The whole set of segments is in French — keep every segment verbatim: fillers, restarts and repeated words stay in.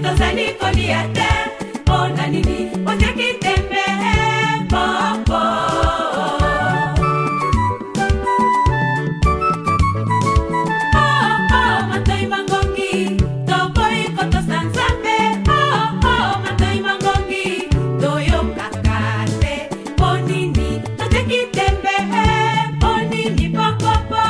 tozali kolia te pona nini oteki tembe popo oh oh matoi mangongi toboi koto sanzabe oh oh matoi mangongi toyo kakate ponini toteki tembe ponini popo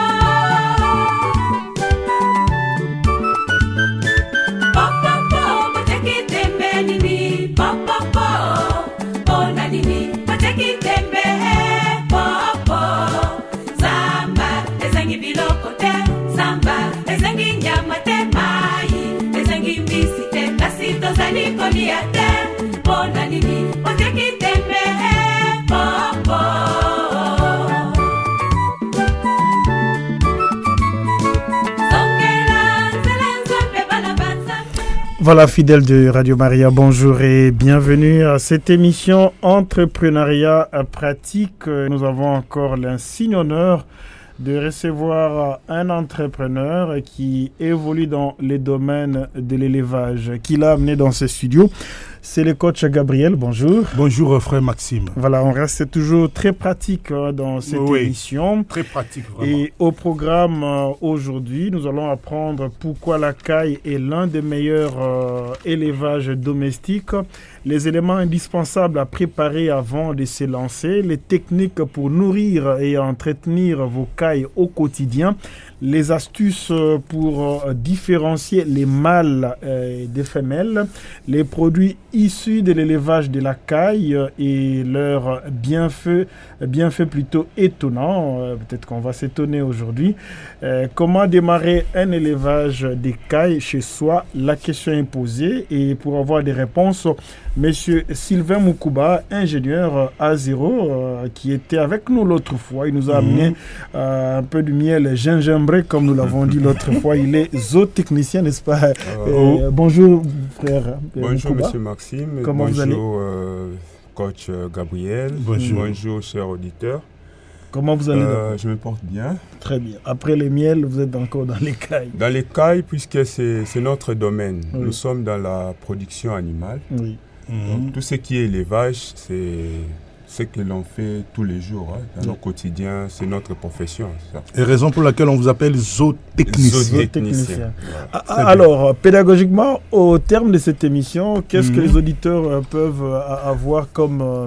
Voilà, fidèles de Radio Maria, bonjour et bienvenue à cette émission Entrepreneuriat pratique. Nous avons encore l'insigne honneur de recevoir un entrepreneur qui évolue dans les domaines de l'élevage, qui l'a amené dans ce studio. C'est le coach Gabriel, bonjour. Bonjour frère Maxime. Voilà, on reste toujours très pratique hein, dans cette oui, émission. Très pratique, vraiment. Et au programme euh, aujourd'hui, nous allons apprendre pourquoi la caille est l'un des meilleurs euh, élevages domestiques, les éléments indispensables à préparer avant de se lancer, les techniques pour nourrir et entretenir vos cailles au quotidien, les astuces pour euh, différencier les mâles euh, des femelles, les produits issus de l'élevage de la caille euh, et leurs bienfaits, bienfaits plutôt étonnants. Euh, peut-être qu'on va s'étonner aujourd'hui. Euh, comment démarrer un élevage des cailles chez soi? La question est posée et pour avoir des réponses, Monsieur Sylvain Moukouba, ingénieur A zéro, euh, qui était avec nous l'autre fois, il nous a amené euh, un peu de miel gingembre, comme nous l'avons dit l'autre fois. Il est zootechnicien, n'est-ce pas? euh, oh. Bonjour, frère. Bonjour, Moukouba. Monsieur Maxime. Comment bonjour, vous allez? euh, coach Gabriel. Bonjour. Bonjour, chers auditeurs. Comment vous allez? euh, Je me porte bien. Très bien. Après les miels, vous êtes encore dans les cailles. Dans les cailles, puisque c'est, c'est notre domaine. Oui. Nous sommes dans la production animale. Oui. Donc, mmh. tout ce qui est élevage, c'est ce que l'on fait tous les jours, hein, dans oui. nos quotidiens, c'est notre profession. Ça. Et raison pour laquelle on vous appelle zootechnicien. Zootechnicien. Voilà. Ah, alors, pédagogiquement, au terme de cette émission, qu'est-ce mmh. que les auditeurs euh, peuvent euh, avoir comme euh,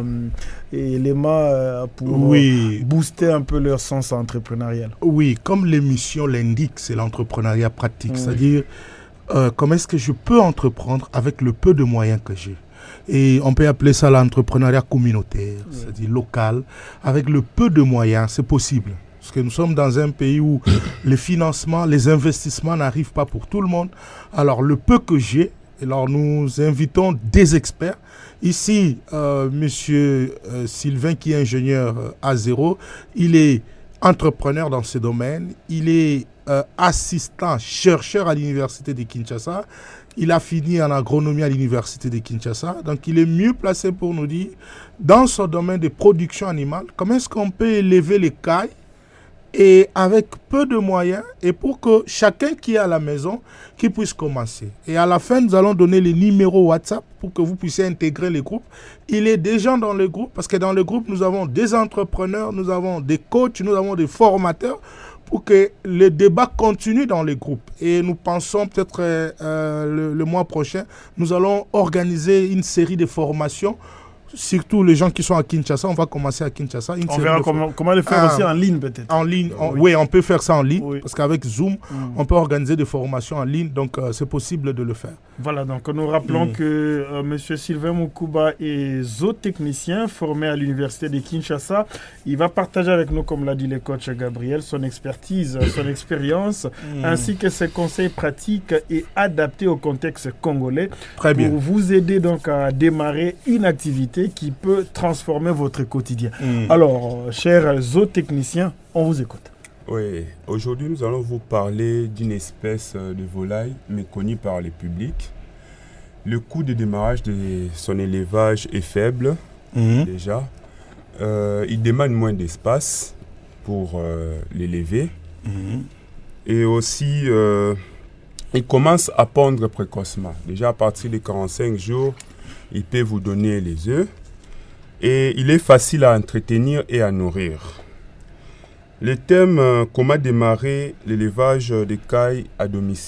élément euh, pour oui. euh, booster un peu leur sens entrepreneurial? Oui, comme l'émission l'indique, c'est l'entrepreneuriat pratique, mmh. c'est-à-dire euh, comment est-ce que je peux entreprendre avec le peu de moyens que j'ai. Et on peut appeler ça l'entrepreneuriat communautaire, oui. c'est-à-dire local. Avec le peu de moyens, c'est possible. Parce que nous sommes dans un pays où les financements, les investissements n'arrivent pas pour tout le monde. Alors, le peu que j'ai, alors nous invitons des experts. Ici, euh, monsieur euh, Sylvain, qui est ingénieur euh, A zéro, il est entrepreneur dans ce domaine. Il est euh, assistant chercheur à l'université de Kinshasa. Il a fini en agronomie à l'université de Kinshasa. Donc, il est mieux placé pour nous dire, dans ce domaine de production animale, comment est-ce qu'on peut élever les cailles et avec peu de moyens et pour que chacun qui est à la maison, qui puisse commencer. Et à la fin, nous allons donner les numéros WhatsApp pour que vous puissiez intégrer les groupes. Il est des gens dans le groupe parce que dans le groupe, nous avons des entrepreneurs, nous avons des coachs, nous avons des formateurs pour que le débat continue dans les groupes. Et nous pensons peut-être euh, le, le mois prochain, nous allons organiser une série de formations. Surtout les gens qui sont à Kinshasa, on va commencer à Kinshasa. On verra comment, comment le faire ah, aussi en ligne peut-être. En ligne, on, oui. oui, on peut faire ça en ligne, oui. parce qu'avec Zoom, mm. on peut organiser des formations en ligne, donc euh, c'est possible de le faire. Voilà, donc nous rappelons mm. que euh, M. Sylvain Moukouba est zootechnicien formé à l'université de Kinshasa. Il va partager avec nous, comme l'a dit le coach Gabriel, son expertise, son expérience, mm. ainsi que ses conseils pratiques et adaptés au contexte congolais. Très bien. Pour vous aider donc à démarrer une activité qui peut transformer votre quotidien. Mmh. Alors, chers zootechniciens, on vous écoute. Oui, aujourd'hui nous allons vous parler d'une espèce de volaille méconnue par le public. Le coût de démarrage de son élevage est faible, mmh. déjà. Euh, il demande moins d'espace pour euh, l'élever. Mmh. Et aussi, euh, il commence à pondre précocement. Déjà à partir de quarante-cinq jours, il peut vous donner les œufs. Et il est facile à entretenir et à nourrir. Le thème euh, « Comment démarrer l'élevage des cailles à domicile »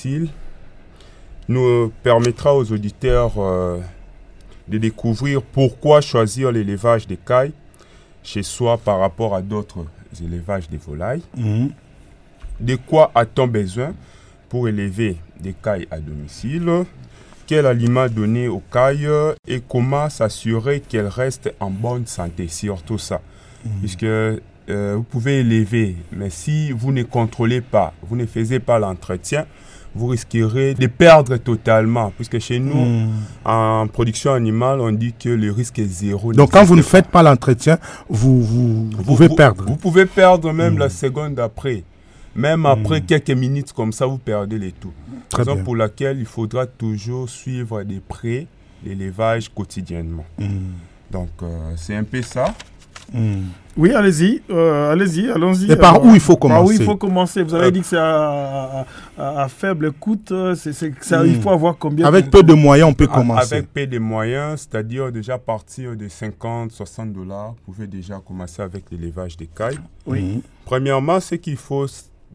nous permettra aux auditeurs euh, de découvrir pourquoi choisir l'élevage des cailles chez soi par rapport à d'autres élevages de volailles. Mmh. De quoi a-t-on besoin pour élever des cailles à domicile? Quel aliment donner aux cailles et comment s'assurer qu'elles restent en bonne santé, surtout ça. Mmh. Puisque euh, vous pouvez élever, mais si vous ne contrôlez pas, vous ne faites pas l'entretien, vous risquerez de perdre totalement. Puisque chez nous, mmh. en production animale, on dit que le risque est zéro. Donc quand vous ne faites pas l'entretien, vous, vous, vous, vous pouvez vous, perdre. Vous pouvez perdre même mmh. la seconde après. Même après mmh. quelques minutes comme ça, vous perdez les tout. Raison pour laquelle il faudra toujours suivre de près l'élevage quotidiennement. Mmh. Donc, euh, c'est un peu ça. Mmh. Oui, allez-y, euh, allez-y, allons-y. Et par alors, où il faut commencer? Par où il faut commencer? Vous avez euh, dit que c'est à, à, à faible coût. C'est, c'est, ça, mmh. Il faut avoir combien? Avec peu de moyens, on peut commencer. Avec peu de moyens, c'est-à-dire déjà à partir de cinquante, soixante dollars, vous pouvez déjà commencer avec l'élevage des cailles. Oui. Mmh. Premièrement, ce qu'il faut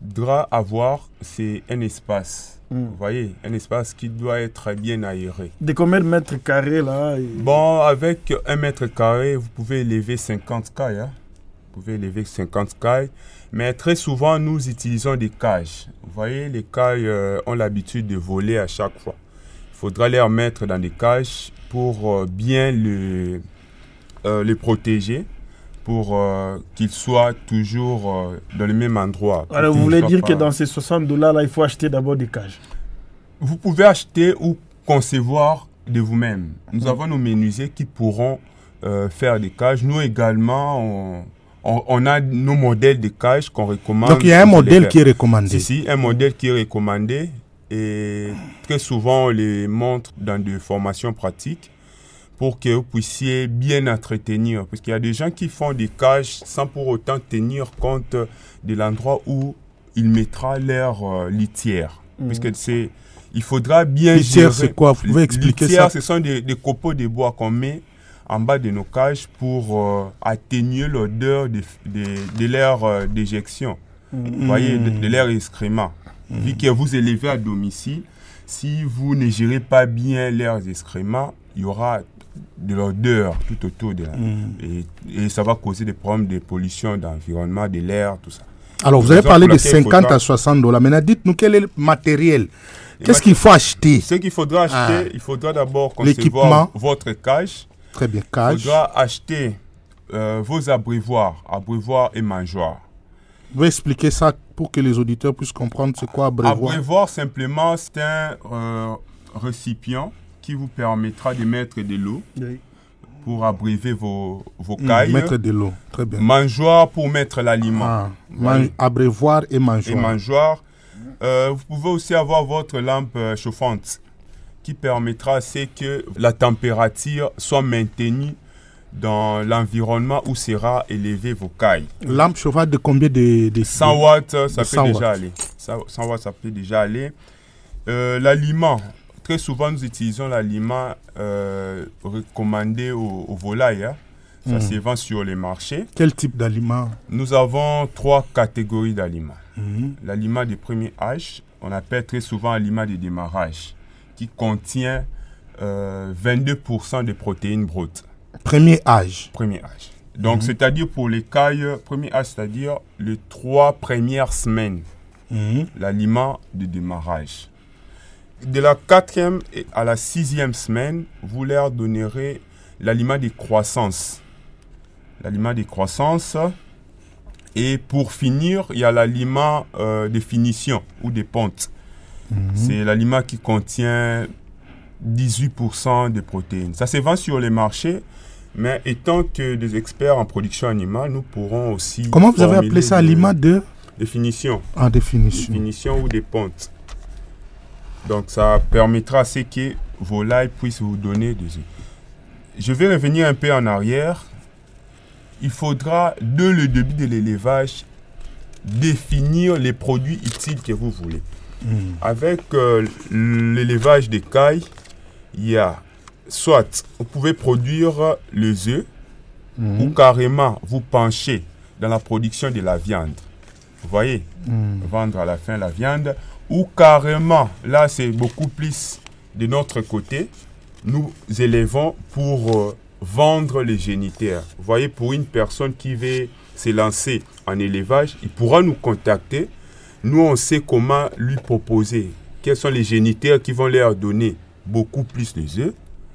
avoir, c'est un espace. Mmh. Vous voyez, un espace qui doit être bien aéré. De combien de mètres carrés là? Et... Bon, avec un mètre carré, vous pouvez élever cinquante cailles. Hein. Vous pouvez élever cinquante cailles. Mais très souvent, nous utilisons des cages. Vous voyez, les cailles euh, ont l'habitude de voler à chaque fois. Il faudra les remettre dans des cages pour euh, bien le, euh, les protéger. Pour euh, qu'ils soient toujours euh, dans le même endroit. Alors, vous voulez dire pas... que dans ces soixante dollars là, il faut acheter d'abord des cages? Vous pouvez acheter ou concevoir de vous-même. Nous mmh. avons nos menuisiers qui pourront euh, faire des cages. Nous également, on, on, on a nos modèles de cages qu'on recommande. Donc, il y a un modèle qui est recommandé. Si, si, un modèle qui est recommandé. Et très souvent, on les montre dans des formations pratiques, pour que vous puissiez bien entretenir. Parce qu'il y a des gens qui font des cages sans pour autant tenir compte de l'endroit où il mettra leur euh, litière. Mmh. Puisque c'est, il faudra bien litière, c'est quoi? Vous pouvez expliquer litière, ça? Ce sont des, des copeaux de bois qu'on met en bas de nos cages pour euh, atténuer l'odeur de, de, de l'air euh, d'éjection. Mmh. Vous voyez, de, de l'air excrément. Mmh. Vu que vous élevez à domicile, si vous ne gérez pas bien l'air excrément, il y aura de l'odeur tout autour de la... Mmh. Et, et ça va causer des problèmes de pollution d'environnement, de l'air, tout ça. Alors, vous avez parlé de cinquante à soixante dollars. Maintenant, dites-nous quel est le matériel. Qu'est-ce qu'il faut acheter? Ce qu'il faudra acheter, ah. il faudra d'abord concevoir votre cage. Très bien, cage. Il faudra acheter euh, vos abreuvoirs, abreuvoirs et mangeoires. Vous pouvez expliquer ça pour que les auditeurs puissent comprendre c'est quoi abreuvoir? Abreuvoir, simplement, c'est un euh, récipient qui vous permettra de mettre de l'eau oui. pour abreuver vos, vos cailles. Mmh, mettre de l'eau, très bien. Mangeoire pour mettre l'aliment. Ah, man- abreuvoir et mangeoire. Et mangeoire. Euh, vous pouvez aussi avoir votre lampe euh, chauffante qui permettra à ce que la température soit maintenue dans l'environnement où sera élevé vos cailles. Lampe chauffante de combien de, de cent watts, ça de peut déjà aller. cent watts, ça peut déjà aller. Euh, l'aliment. Très souvent, nous utilisons l'aliment euh, recommandé aux, aux volailles. Hein. Ça mmh. se vend sur les marchés. Quel type d'aliment? Nous avons trois catégories d'aliments. Mmh. L'aliment de premier âge, on appelle très souvent aliment de démarrage, qui contient euh, vingt-deux pour cent de protéines brutes. Premier âge. Premier âge. Donc, mmh. c'est-à-dire pour les cailles, premier âge, c'est-à-dire les trois premières semaines, mmh. l'aliment de démarrage. De la quatrième à la sixième semaine, vous leur donnerez l'aliment de croissance. L'aliment de croissance. Et pour finir, il y a l'aliment euh, de finition ou de ponte. Mm-hmm. C'est l'aliment qui contient dix-huit pour cent de protéines. Ça se vend sur les marchés, mais étant que des experts en production animale, nous pourrons aussi... Comment vous avez appelé ça, aliment de... De finition. Ah, de finition. De finition ou de ponte. Donc, ça permettra à ce que vos volailles puissent vous donner des œufs. Je vais revenir un peu en arrière. Il faudra, dès le début de l'élevage, définir les produits utiles que vous voulez. Mm. Avec euh, l'élevage des cailles, il y a soit vous pouvez produire les œufs Mm. ou carrément vous pencher dans la production de la viande. Vous voyez, Mm. vendre à la fin la viande, ou carrément, là c'est beaucoup plus de notre côté, nous élevons pour euh, vendre les génitaires. Vous voyez, pour une personne qui veut se lancer en élevage, il pourra nous contacter. Nous, on sait comment lui proposer. Quels sont les génitaires qui vont leur donner beaucoup plus de œufs.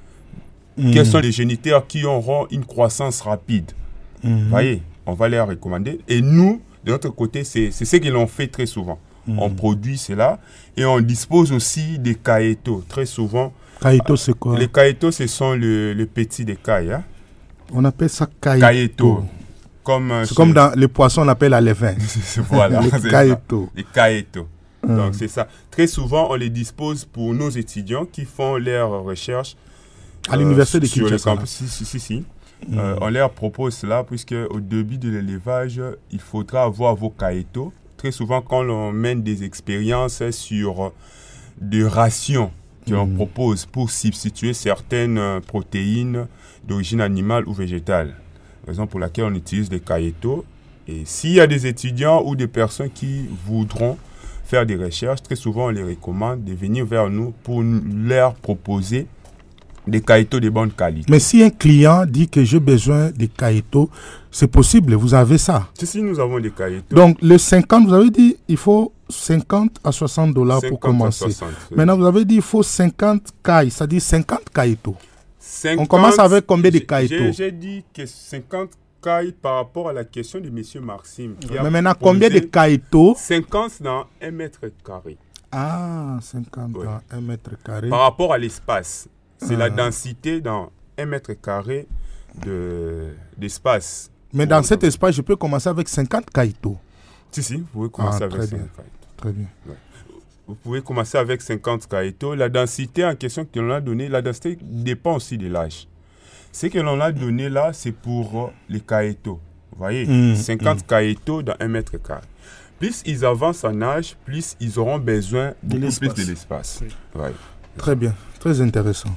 Mm. Quels sont les génitaires qui auront une croissance rapide. Mm. Vous voyez, on va leur recommander. Et nous, de notre côté, c'est c'est ce qu'ils ont fait très souvent. Mm. On produit cela et on dispose aussi des caïtos. Très souvent, Caïto, c'est quoi? les caïtos, ce sont le, le petit des cailles. Hein? On appelle ça caïto. Caïtos. Comme, euh, C'est chez- comme dans les poissons, on appelle à l'évin. voilà, les c'est ça. caïtos. Les caïtos. Mm. Donc, c'est ça. Très souvent, on les dispose pour nos étudiants qui font leurs recherches À l'université de sur les Kinshasa. campus. Si, si, si. si. Mm. Euh, on leur propose cela, puisque au début de l'élevage, il faudra avoir vos caïtos. Très souvent, quand on mène des expériences sur des rations qu'on Mm. propose pour substituer certaines euh, protéines d'origine animale ou végétale, raison pour laquelle on utilise des caïtos. Et s'il y a des étudiants ou des personnes qui voudront faire des recherches, très souvent on les recommande de venir vers nous pour nous- leur proposer des caïtos de bonne qualité. Mais si un client dit que j'ai besoin de caïto, c'est possible, vous avez ça. Si, si, nous avons des caïtos. Donc, le cinquante, vous avez dit il faut cinquante à soixante dollars pour cinquante à commencer. soixante, oui. Maintenant, vous avez dit il faut cinquante cailles, c'est-à-dire cinquante caïtos. cinquante, on commence avec combien de j'ai- caïtos? j'ai- J'ai dit que cinquante cailles par rapport à la question de M. Maxime. qui a Mais maintenant, posé combien de caïtos? cinquante dans un mètre carré. Ah, cinquante Oui. dans un mètre carré. Par rapport à l'espace. C'est Ah. la densité dans un mètre carré de- d'espace. Mais dans cet espace, je peux commencer avec cinquante caïtos. Si, si, vous pouvez commencer Ah, avec très cinquante bien. caïtos. Très bien. Vous pouvez commencer avec cinquante caïtos. La densité en question que l'on a donnée, la densité dépend aussi de l'âge. Ce que l'on a donné là, c'est pour euh, les caïtos. Vous voyez, Mm, cinquante caïtos dans un mètre carré. Plus ils avancent en âge, plus ils auront besoin De beaucoup plus l'espace. de l'espace. Oui. Ouais. Très bien. Très intéressant.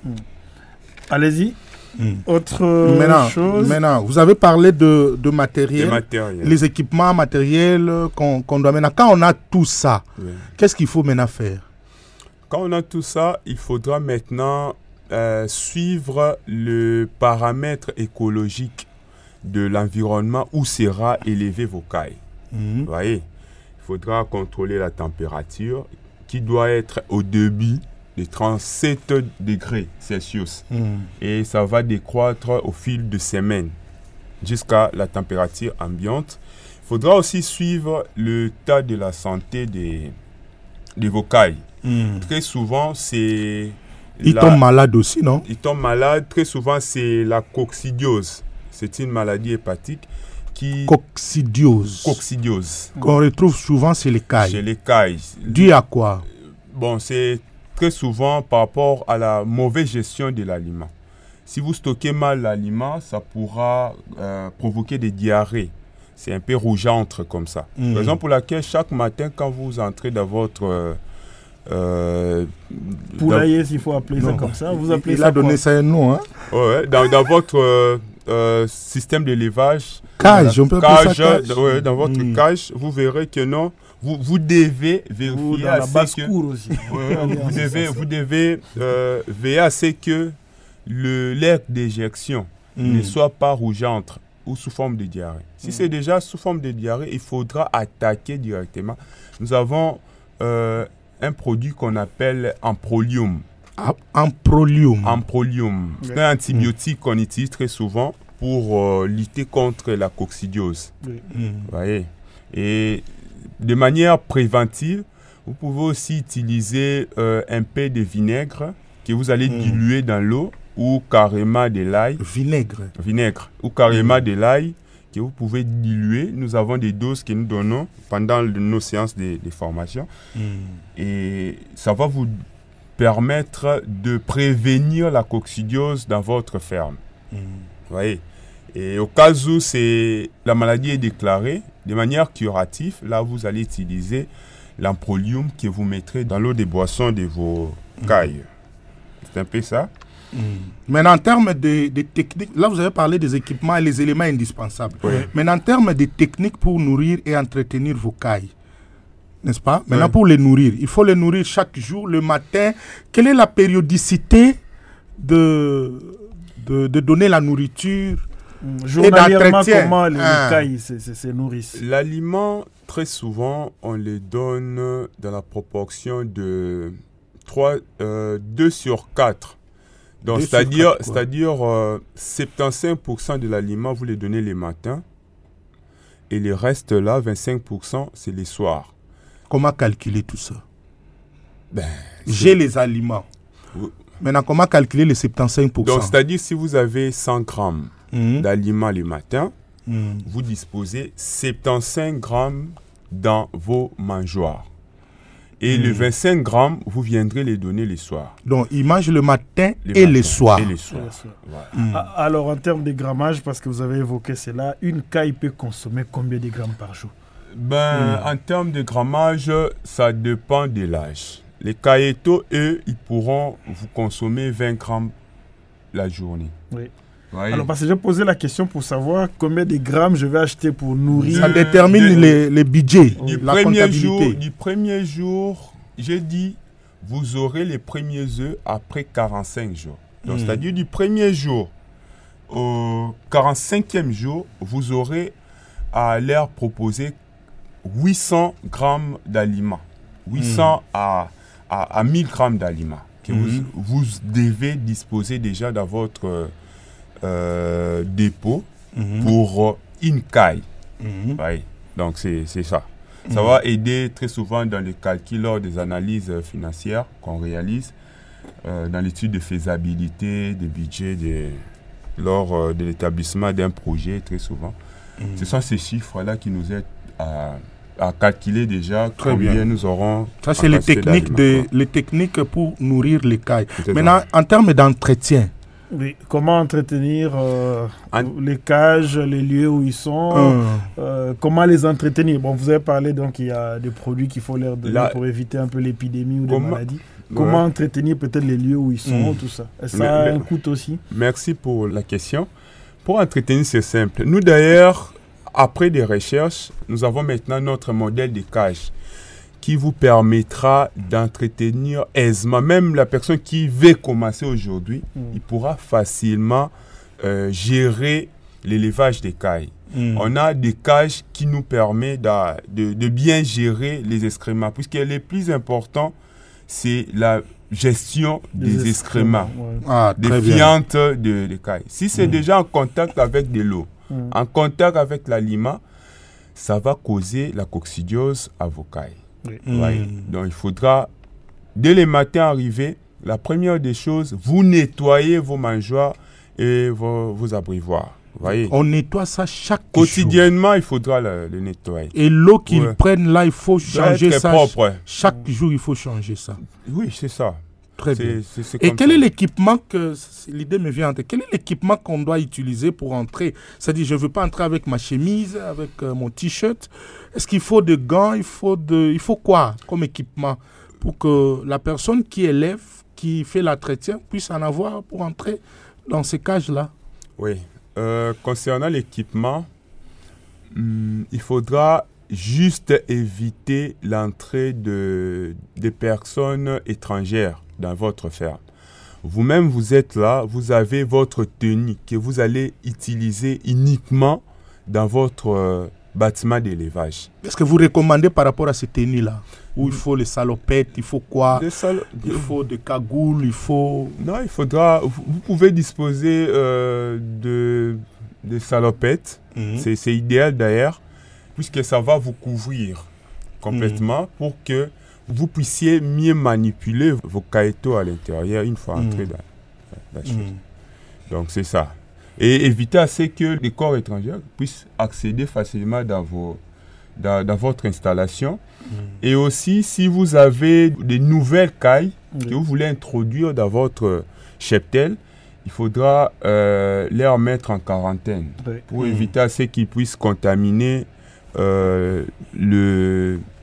Allez-y. Mm. Autre euh, Maintenant, chose. maintenant, vous avez parlé de, de Les matériel, matériels. les équipements matériels euh, qu'on qu'on doit maintenant. Quand on a tout ça, Oui. qu'est-ce qu'il faut maintenant faire? Quand on a tout ça, il faudra maintenant euh, suivre le paramètre écologique de l'environnement où sera élevé vos cailles. Mhm. Vous voyez, il faudra contrôler la température qui doit être au début de trente-sept degrés Celsius. Mhm. Et ça va décroître au fil de semaines jusqu'à la température ambiante. Il faudra aussi suivre le tas de la santé des, des vos cailles. Mhm. Très souvent, c'est... Ils la- tombent malades aussi, non? Ils tombent malades. Très souvent, c'est la coccidiose. C'est une maladie hépatique qui... Coccidiose. Coccidiose. Qu'on retrouve souvent chez les Chez cailles. les cailles. Dû à quoi? Bon, c'est très souvent par rapport à la mauvaise gestion de l'aliment. Si vous stockez mal l'aliment, ça pourra euh, provoquer des diarrhées. C'est un peu rougeâtre comme ça. Mm. Raison pour laquelle chaque matin, quand vous entrez dans votre... euh, euh, Poulailler, s'il faut appeler ça Non. comme ça. Vous appelez Il ça a donné quoi? ça un nom, hein? dans, ouais, dans, dans votre euh, euh, système d'élevage, Cage, dans on peut la appeler ça cage, cage. ouais, dans votre Mm. cage, vous verrez que non, vous, vous devez Ou vérifier dans la assez basse que... cour aussi. Ouais, ouais, vous devez, vous devez euh, veiller à ce que le l'air d'éjection Mm. ne soit pas rougeâtre ou sous forme de diarrhée. Si c'est déjà sous forme de diarrhée, il faudra attaquer directement. Nous avons euh, un produit qu'on appelle Amprolium. Ah, Amprolium. Amprolium, c'est Ouais. un antibiotique qu'on utilise très souvent pour euh, lutter contre la coccidiose. Oui. Mm. Vous voyez. Et de manière préventive, vous pouvez aussi utiliser euh, un peu de vinaigre que vous allez Mm. diluer dans l'eau ou carrément de l'ail, Vinaigre. vinaigre ou carrément de l'ail que vous pouvez diluer. Nous avons des doses que nous donnons pendant le- nos séances de, de formation Mm. et ça va vous permettre de prévenir la coccidiose dans votre ferme. Mm. Vous voyez. Et au cas où c'est, la maladie est déclarée, de manière curative, là vous allez utiliser l'amprolium que vous mettrez dans l'eau de boisson de vos cailles. C'est un peu ça. Mmh. Maintenant, en termes de, de techniques, là vous avez parlé des équipements et les éléments indispensables. Oui. Maintenant, en termes de techniques pour nourrir et entretenir vos cailles, n'est-ce pas? Maintenant, oui. pour les nourrir, il faut les nourrir chaque jour, le matin. Quelle est la périodicité de, de, de donner la nourriture mmh. Journalièrement, comment les, ah. les cailles se, se, se nourrissent? L'aliment, très souvent, on les donne dans la proportion de trois, euh, deux sur quatre. Donc, c'est-à-dire, c'est-à-dire euh, soixante-quinze pour cent de l'aliment, vous les donnez les matins. Et le reste là, vingt-cinq pour cent, c'est les soirs. Comment calculer tout ça? Ben, j'ai les aliments. Oui. Maintenant, comment calculer les soixante-quinze pour cent? Donc, c'est-à-dire, si vous avez cent grammes mmh. d'aliments le matin, mmh. vous disposez soixante-quinze grammes dans vos mangeoires. Et mmh. les vingt-cinq grammes, vous viendrez les donner le soir. Donc, ils mangent le matin et le soir. Et le soir. Voilà. Mmh. Alors, en termes de grammage, parce que vous avez évoqué cela, une caille peut consommer combien de grammes par jour? Ben, mmh. En termes de grammage, ça dépend de l'âge. Les cailletos, eux, ils pourront vous consommer vingt grammes la journée. Oui. Voyez? Alors, parce que j'ai posé la question pour savoir combien de grammes je vais acheter pour nourrir. Ça détermine de, les, les budgets, du la premier comptabilité. Jour, du premier jour, j'ai dit, vous aurez les premiers œufs après quarante-cinq jours. Donc, mmh. c'est-à-dire du premier jour au quarante-cinquième jour, vous aurez à leur proposer huit cents grammes d'aliments. huit cents mmh. à, à, à mille grammes d'aliments que mmh. vous, vous devez disposer déjà dans votre Euh, dépôt mmh. pour une caille. Mmh. Oui. Donc, c'est ça. Mmh. Ça va aider très souvent dans les calculs lors des analyses financières qu'on réalise, euh, dans l'étude de faisabilité, des budgets, de, lors euh, de l'établissement d'un projet, très souvent. Mmh. Ce sont ces chiffres-là qui nous aident à, à calculer déjà très combien bien. Nous aurons. Ça, c'est les techniques, de, les techniques pour nourrir les cailles. Maintenant, en termes d'entretien, oui, comment entretenir euh, en... les cages, les lieux où ils sont, euh. Euh, comment les entretenir. Bon, vous avez parlé, donc il y a des produits qu'il faut leur donner La... pour éviter un peu l'épidémie ou comment... des maladies. Comment ouais. entretenir peut-être les lieux où ils sont, mmh. tout ça. Et ça mais, a mais... un coût aussi. Merci pour la question. Pour entretenir, c'est simple. Nous d'ailleurs, après des recherches, nous avons maintenant notre modèle de cage qui vous permettra d'entretenir aisément. Même la personne qui veut commencer aujourd'hui, mmh. il pourra facilement euh, gérer l'élevage des cailles. Mmh. On a des cages qui nous permettent de, de, de bien gérer les excréments, puisque le plus important, c'est la gestion des, des excréments, ouais. ah, des fientes de, de cailles. Si c'est mmh. déjà en contact avec de l'eau, mmh. en contact avec l'aliment, ça va causer la coccidiose à vos cailles. Oui. Ouais. Mmh. Donc il faudra, dès le matin arrivé, la première des choses, vous nettoyez vos mangeoires et vos, vos abreuvoirs. Voyez. On nettoie ça chaque Quotidiennement, jour. il faudra le, le nettoyer. Et l'eau qu'ils ouais. prennent là, il faut changer ça. Propre, ouais. Chaque jour, il faut changer ça. Oui, c'est ça. Très bien. C'est, c'est et quel ça. est l'équipement que, l'idée me vient en tête, quel est l'équipement qu'on doit utiliser pour entrer? C'est-à-dire, je ne veux pas entrer avec ma chemise, avec euh, mon t-shirt. Est-ce qu'il faut des gants? Il faut, de, il faut quoi comme équipement pour que la personne qui élève, qui fait l'entretien, puisse en avoir pour entrer dans ces cages-là? Oui. Euh, concernant l'équipement, hum, il faudra juste éviter l'entrée de, de personnes étrangères dans votre ferme. Vous-même, vous êtes là, vous avez votre tenue que vous allez utiliser uniquement dans votre euh, bâtiment d'élevage. Est-ce que vous recommandez par rapport à ces tenues-là, où il faut les salopettes, il faut quoi? salo... Il faut des cagoules, il faut... Non, il faudra... Vous pouvez disposer euh, de, de salopettes, mm-hmm. c'est, c'est idéal d'ailleurs, puisque ça va vous couvrir complètement mmh. pour que vous puissiez mieux manipuler vos cailletos à l'intérieur une fois entré mmh. dans, dans la chose. Mmh. Donc c'est ça. Et éviter à ce que les corps étrangers puissent accéder facilement dans, vos, dans, dans votre installation. Mmh. Et aussi, si vous avez des nouvelles cailles mmh. que vous voulez introduire dans votre cheptel, il faudra euh, les remettre en quarantaine oui. pour mmh. éviter à ce qu'ils puissent contaminer Euh, le,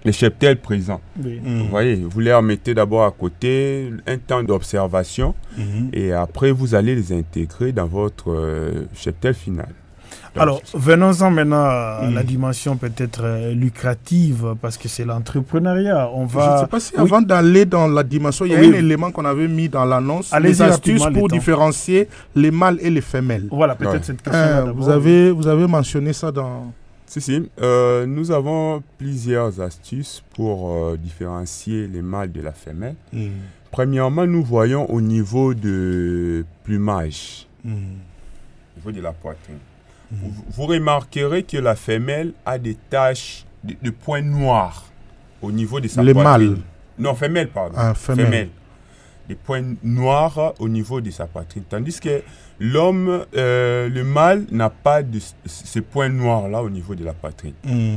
les cheptels présents. Oui. Mm. Vous voyez, vous les remettez d'abord à côté, un temps d'observation, Mhm. et après vous allez les intégrer dans votre euh, cheptel final. Donc, Alors, venons-en maintenant à Mm. la dimension peut-être euh, lucrative, parce que c'est l'entrepreneuriat. On Je ne va... sais pas si Oui. avant d'aller dans la dimension, il y a Oui. un élément qu'on avait mis dans l'annonce, Allez-y les astuces rapidement, pour les temps. différencier les mâles et les femelles. Voilà, peut-être Ouais. cette question-là Euh, d'abord. vous, avez, vous avez mentionné ça dans... Si, si. Euh, nous avons plusieurs astuces pour euh, différencier les mâles de la femelle. Mm. Premièrement, nous voyons au niveau de plumage, Mm. au niveau de la poitrine. Vous, vous remarquerez que la femelle a des taches de, de points noirs au niveau de sa Les poitrine. mâles. Non, femelle, pardon. Ah, femelle. Des points noirs au niveau de sa poitrine. Tandis que l'homme, euh, le mâle, n'a pas de c- ces points noirs-là au niveau de la poitrine. Mm.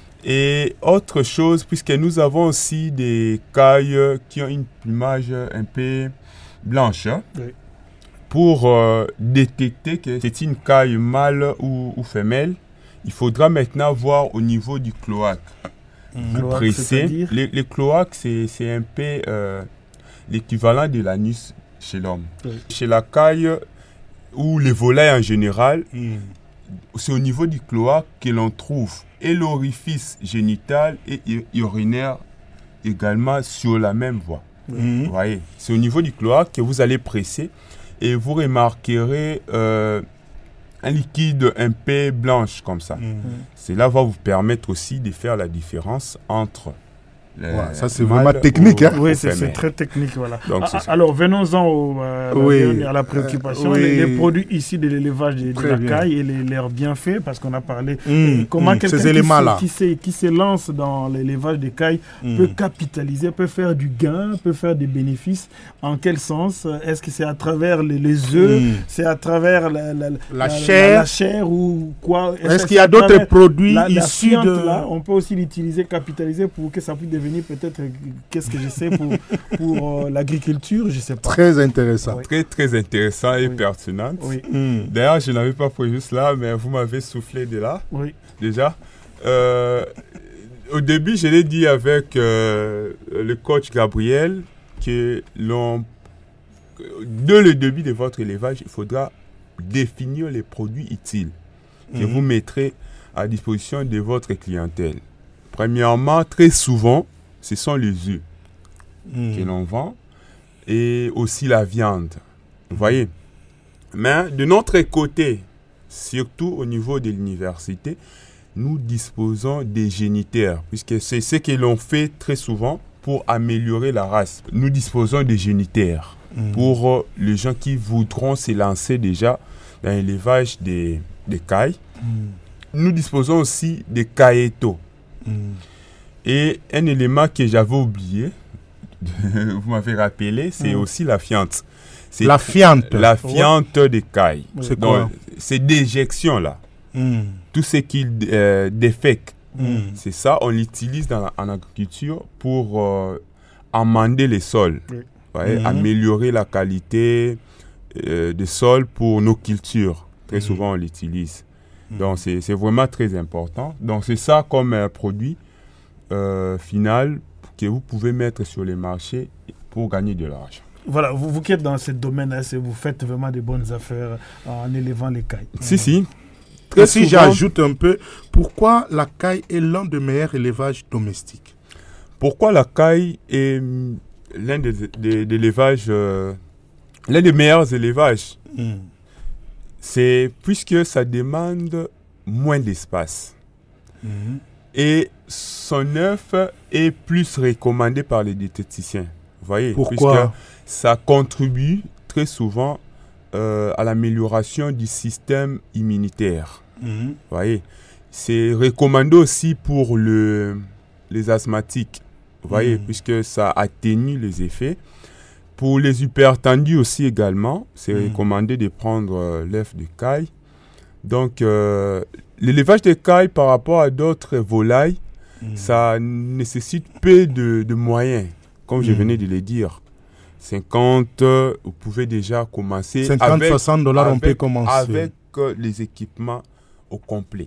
Et autre chose, puisque nous avons aussi des cailles qui ont une plumage un peu blanche, hein, Oui. pour euh, détecter que c'est une caille mâle ou, ou femelle, il faudra maintenant voir au niveau du cloaque. Vous Cloaque, pressez. c'est-à-dire Les, les cloaques, c'est, c'est un peu euh, l'équivalent de l'anus chez l'homme. Oui. Chez la caille ou les volailles en général, Mm. c'est au niveau du cloaque que l'on trouve et l'orifice génital et u- urinaire également sur la même voie. Mm. Vous voyez, c'est au niveau du cloaque que vous allez presser et vous remarquerez euh, un liquide un peu blanche comme ça. Mm. Cela va vous permettre aussi de faire la différence entre les Ouais, ça, c'est mâles vraiment technique, ou- hein. Oui, ou c'est c'est femelles. très technique, voilà. Donc, Ah, c'est ah, ça. alors, venons-en au, euh, la Oui. dernière, à la préoccupation. Euh, oui. les, les produits issus de l'élevage de, de Très la bien. caille et les, leurs bienfaits, parce qu'on a parlé. Mm. Euh, Comment Mm. quelqu'un Ces qui, éléments-là. se, qui, se, qui se lance dans l'élevage des cailles Mm. peut capitaliser, peut faire du gain, peut faire des bénéfices. En quel sens? Est-ce que c'est à travers les, les œufs? Mm. C'est à travers la, la, La chair. la, la chair ou quoi? Est-ce que qu'il y a c'est à d'autres travers produits la, la issus fiente, de... là, on peut aussi l'utiliser, capitaliser pour que ça puisse devenir peut-être, euh, qu'est-ce que je sais, pour, pour euh, l'agriculture, je sais pas. Très intéressant. Oui. Très très intéressant et Oui. pertinent. Oui, Mm. D'ailleurs, je n'avais pas prévu cela, mais vous m'avez soufflé de là. oui, Déjà, euh, au début, je l'ai dit avec euh, le coach Gabriel que l'on, dès le début de votre élevage, il faudra définir les produits utiles que Mhm. vous mettrez à disposition de votre clientèle. Premièrement, très souvent, ce sont les œufs Mm. que l'on vend et aussi la viande. Vous voyez? Mais de notre côté, surtout au niveau de l'université, nous disposons des génitaires, puisque c'est ce que l'on fait très souvent pour améliorer la race. Nous disposons des génitaires Mm. pour euh, les gens qui voudront se lancer déjà dans l'élevage des, des cailles. Mm. Nous disposons aussi des cailletos. Mm. Et un élément que j'avais oublié, vous m'avez rappelé, c'est Mm. aussi la fiente. C'est La fiente. la fiente des cailles. C'est Donc, quoi? c'est déjection là. Mm. Tout ce qui euh, défèque, Mm. c'est ça, on l'utilise dans la- en agriculture pour euh, amender les sols. Oui. Vous voyez, Mhm. améliorer la qualité euh, des sols pour nos cultures. Très Mhm. souvent, on l'utilise. Mhm. Donc, c'est c'est vraiment très important. Donc, c'est ça comme un produit euh, final que vous pouvez mettre sur les marchés pour gagner de l'argent. Voilà, vous, vous qui êtes dans ce domaine-là, c'est- vous faites vraiment des bonnes affaires en élevant les cailles. Si, si. Et Très si souvent, j'ajoute un peu, pourquoi la caille est l'un des meilleurs élevages domestiques? pourquoi la caille est hum, l'un des, des, des élevages, euh, l'un des meilleurs élevages? Mm. C'est puisque ça demande moins d'espace. Mm. Et son œuf est plus recommandé par les diététiciens. Vous voyez? Pourquoi? Puisque ça contribue très souvent euh, à l'amélioration du système immunitaire. Mm. Vous voyez? C'est recommandé aussi pour le, les asthmatiques. Vous voyez? Mm. Puisque ça atténue les effets. Pour les hypertendus aussi également, c'est Mm. recommandé de prendre euh, l'œuf de caille. Donc, euh, l'élevage de caille par rapport à d'autres volailles, Mm. ça nécessite peu de, de moyens, comme je Mm. venais de le dire. cinquante, euh, vous pouvez déjà commencer cinquante, avec, soixante dollars, on peut avec- commencer. avec euh, les équipements au complet.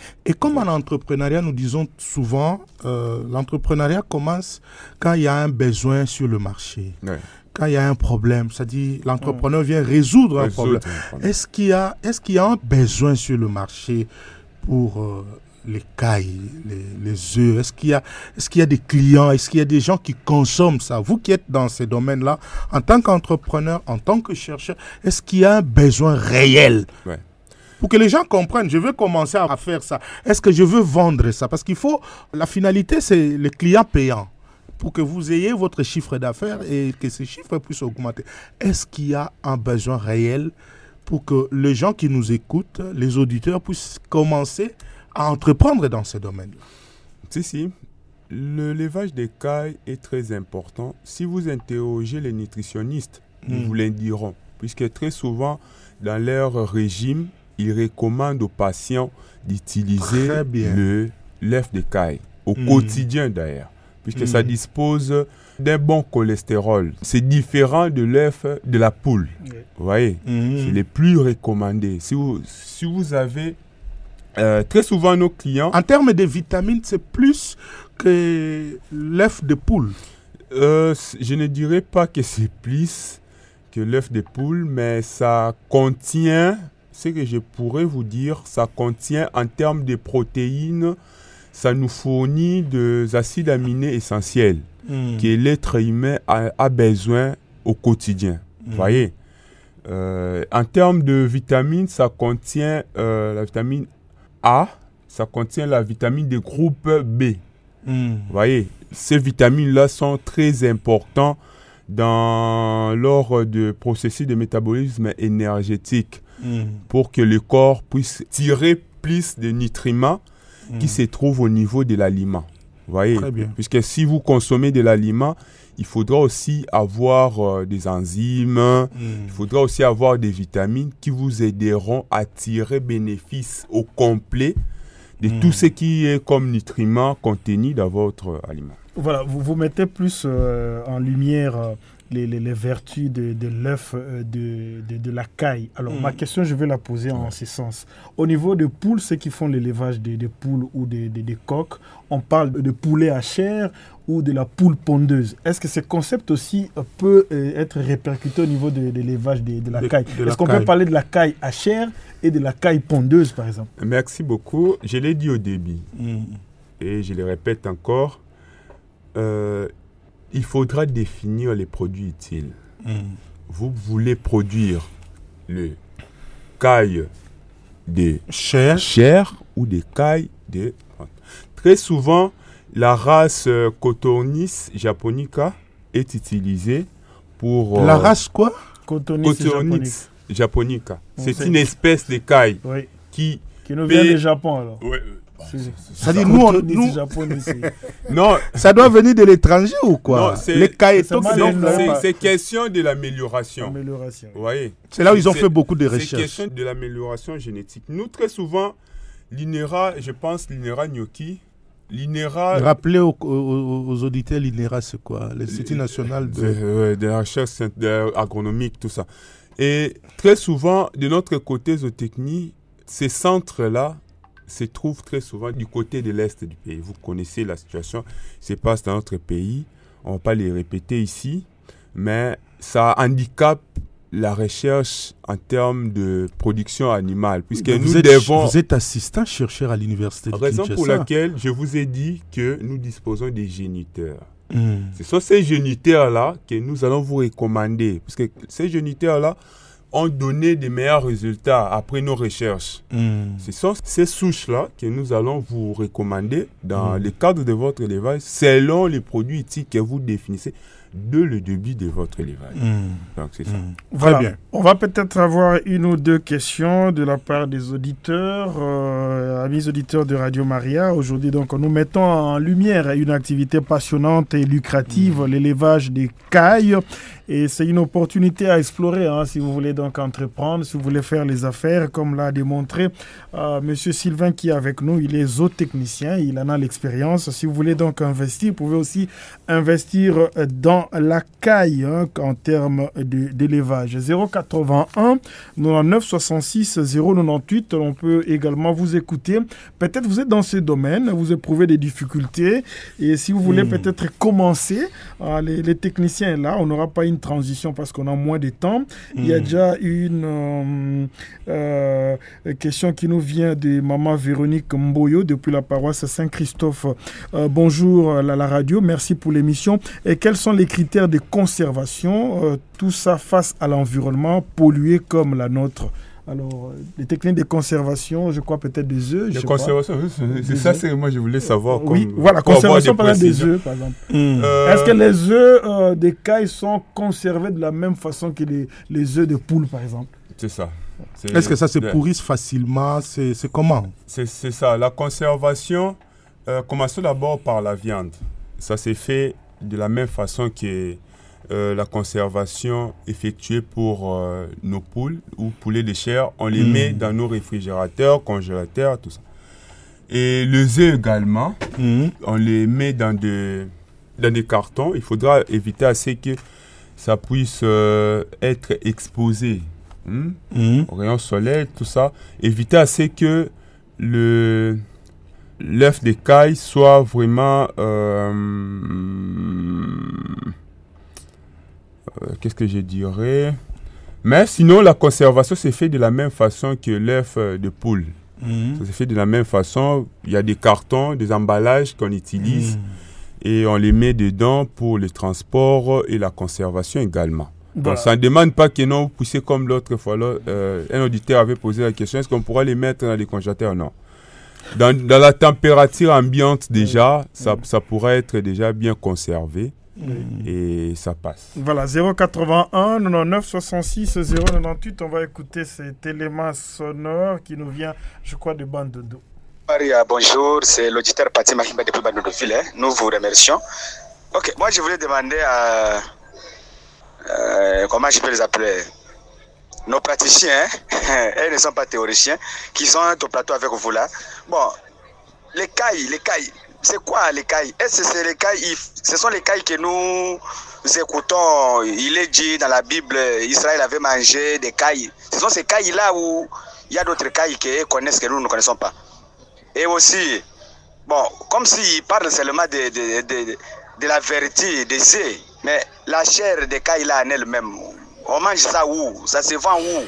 Et comme en entrepreneuriat, nous disons souvent, euh, l'entrepreneuriat commence quand il y a un besoin sur le marché. Ouais. Quand il y a un problème, c'est-à-dire l'entrepreneur ouais. vient résoudre un problème. problème. Est-ce qu'il y a, est-ce qu'il y a un besoin sur le marché pour euh, les cailles, les, les œufs? Est-ce qu'il y a, est-ce qu'il y a des clients? Est-ce qu'il y a des gens qui consomment ça? Vous qui êtes dans ces domaines-là, en tant qu'entrepreneur, en tant que chercheur, est-ce qu'il y a un besoin réel? Ouais. Pour que les gens comprennent, je veux commencer à faire ça. Est-ce que je veux vendre ça? Parce qu'il faut, la finalité, c'est le client payant. Pour que vous ayez votre chiffre d'affaires et que ces chiffres puissent augmenter. Est-ce qu'il y a un besoin réel pour que les gens qui nous écoutent, les auditeurs, puissent commencer à entreprendre dans ces domaines-là? Si, si. Le levage des cailles est très important. Si vous interrogez les nutritionnistes, mmh. ils vous l'indiront. Puisque très souvent, dans leur régime, ils recommandent aux patients d'utiliser le lait des cailles, au mmh. quotidien d'ailleurs. Puisque mmh. ça dispose d'un bon cholestérol. C'est différent de l'œuf de la poule. Oui. Vous voyez, mmh. c'est les plus recommandés. Si vous, si vous avez euh, très souvent nos clients... En termes de vitamines, c'est plus que l'œuf de poule. Euh, je ne dirais pas que c'est plus que l'œuf de poule, mais ça contient, ce que je pourrais vous dire, ça contient en termes de protéines, ça nous fournit des acides aminés essentiels mmh. que l'être humain a, a besoin au quotidien. Vous mmh. voyez, euh, en termes de vitamines, ça contient euh, la vitamine A, ça contient la vitamine de groupe B. Mmh. Vous voyez, ces vitamines-là sont très importantes dans, lors du processus de métabolisme énergétique mmh. pour que le corps puisse tirer plus de nutriments Mmh. qui se trouve au niveau de l'aliment. Vous voyez, puisque si vous consommez de l'aliment, il faudra aussi avoir euh, des enzymes, mmh. il faudra aussi avoir des vitamines qui vous aideront à tirer bénéfice au complet de mmh. tout ce qui est comme nutriments contenus dans votre aliment. Voilà, vous, vous mettez plus euh, en lumière euh, les, les, les vertus de, de l'œuf euh, de, de, de la caille. Alors, mmh. ma question, je vais la poser en ce sens. Au niveau des poules, ceux qui font l'élevage des de poules ou des de, de coqs, on parle de poulet à chair ou de la poule pondeuse. Est-ce que ce concept aussi peut euh, être répercuté au niveau de, de l'élevage de, de la de, caille? De Est-ce qu'on caille. peut parler de la caille à chair et de la caille pondeuse, par exemple? Merci beaucoup. Je l'ai dit au début mmh. et je le répète encore. Euh, il faudra définir les produits utiles. Mmh. Vous voulez produire le caille de chair, chair ou des cailles de... Très souvent, la race euh, Cotornis japonica est utilisée pour... Euh, la race quoi? Cotornis japonica. japonica. C'est sait. Une espèce de caille oui. qui... Qui nous vient du Japon alors. Oui. C'est-à-dire, nous, on, nous non, ça doit venir de l'étranger ou quoi? Non, c'est, les cailles, c'est, c'est, c'est question de l'amélioration. Amélioration. Vous voyez? C'est là où ils ont fait beaucoup de recherches. C'est question de l'amélioration génétique. Nous, très souvent, l'I N E R A, je pense, l'I N E R A Gnocchi, l'I N E R A... Rappelez aux, aux, aux auditeurs, l'I N E R A, c'est quoi? L'Institut national de... De, de la recherche agronomique, tout ça. Et très souvent, de notre côté zootechnie, ces centres-là se trouve très souvent du côté de l'Est du pays. Vous connaissez la situation qui se passe dans notre pays. On ne va pas les répéter ici, mais ça handicape la recherche en termes de production animale, puisque vous nous êtes, devons... Vous êtes assistant chercheur à l'université de Kinshasa. Raison pour laquelle je vous ai dit que nous disposons des géniteurs. Mmh. Ce sont ces géniteurs-là que nous allons vous recommander, parce que ces géniteurs-là ont donné des meilleurs résultats après nos recherches. Mm. Ce sont ces souches-là que nous allons vous recommander dans mm. le cadre de votre élevage selon les produits éthiques que vous définissez dès le début de votre élevage. Mm. Donc, c'est ça. Mm. Voilà. Très bien. On va peut-être avoir une ou deux questions de la part des auditeurs, euh, amis auditeurs de Radio Maria. Aujourd'hui, donc, nous mettons en lumière une activité passionnante et lucrative, mm. l'élevage des cailles. Et c'est une opportunité à explorer hein, si vous voulez donc entreprendre, si vous voulez faire les affaires, comme l'a démontré euh, Monsieur Sylvain qui est avec nous. Il est zootechnicien, il en a l'expérience. Si vous voulez donc investir, vous pouvez aussi investir dans la caille hein, en termes de, d'élevage. zéro quatre-vingt-un quatre-vingt-neuf soixante-six zéro quatre-vingt-huit. On peut également vous écouter. Peut-être vous êtes dans ce domaine, vous éprouvez des difficultés et si vous voulez mmh. peut-être commencer, euh, les, les techniciens là, on n'aura pas une transition parce qu'on a moins de temps. Mmh. Il y a déjà une euh, euh, question qui nous vient de maman Véronique Mboyo depuis la paroisse Saint-Christophe. Euh, bonjour à la, la radio, merci pour l'émission. Et quels sont les critères de conservation, euh, tout ça face à l'environnement pollué comme la nôtre? Alors, les techniques de conservation, je crois peut-être des œufs. De conservation, c'est, c'est ça que moi je voulais savoir. Comme, oui, voilà, conservation par exemple des œufs, par exemple. Mmh. Euh... Est-ce que les œufs euh, des cailles sont conservés de la même façon que les, les œufs de poule, par exemple? C'est ça. C'est Est-ce que ça se de... pourrisse facilement? C'est, c'est comment? c'est, c'est ça. La conservation, euh, commençons d'abord par la viande. Ça s'est fait de la même façon que Euh, la conservation effectuée pour euh, nos poules ou poulets de chair, on les mmh. met dans nos réfrigérateurs, congélateurs, tout ça. Et les œufs également, mmh. on les met dans des, dans des cartons. Il faudra éviter assez que ça puisse euh, être exposé mmh, mmh. au rayon soleil, tout ça. Éviter assez que le, l'œuf de caille soit vraiment... Euh, Euh, qu'est-ce que je dirais? Mais sinon, la conservation se fait de la même façon que l'œuf de poule. Mmh. Ça se fait de la même façon. Il y a des cartons, des emballages qu'on utilise mmh. et on les met dedans pour le transport et la conservation également. Voilà. Donc, ça ne demande pas que non, vous poussez comme l'autre fois. Là, euh, un auditeur avait posé la question, est-ce qu'on pourra les mettre dans les congélateurs? Non. Dans, dans la température ambiante déjà, mmh. ça, ça pourrait être déjà bien conservé. Mmh. Et ça passe. Voilà, zéro quatre-vingt-un quatre-vingt-neuf soixante-six zéro quatre-vingt-huit. On va écouter cet élément sonore qui nous vient, je crois, de Bandundu. Maria, bonjour, c'est l'auditeur Pati Mahimba depuis Bandundu-Ville. Hein. Nous vous remercions. Ok, moi je voulais demander à. Euh, comment je peux les appeler? Nos praticiens, elles ne sont pas théoriciens, qui sont au plateau avec vous là. Bon, les cailles, les cailles. C'est quoi les cailles? Est-ce que c'est les cailles? Ce sont les cailles que nous écoutons. Il est dit dans la Bible, Israël avait mangé des cailles. Ce sont ces cailles-là où il y a d'autres cailles qu'ils connaissent que nous ne connaissons pas. Et aussi, bon, comme s'ils parlent seulement de, de, de, de la vérité des œufs, mais la chair des cailles-là en elle-même, on mange ça où? Ça se vend où?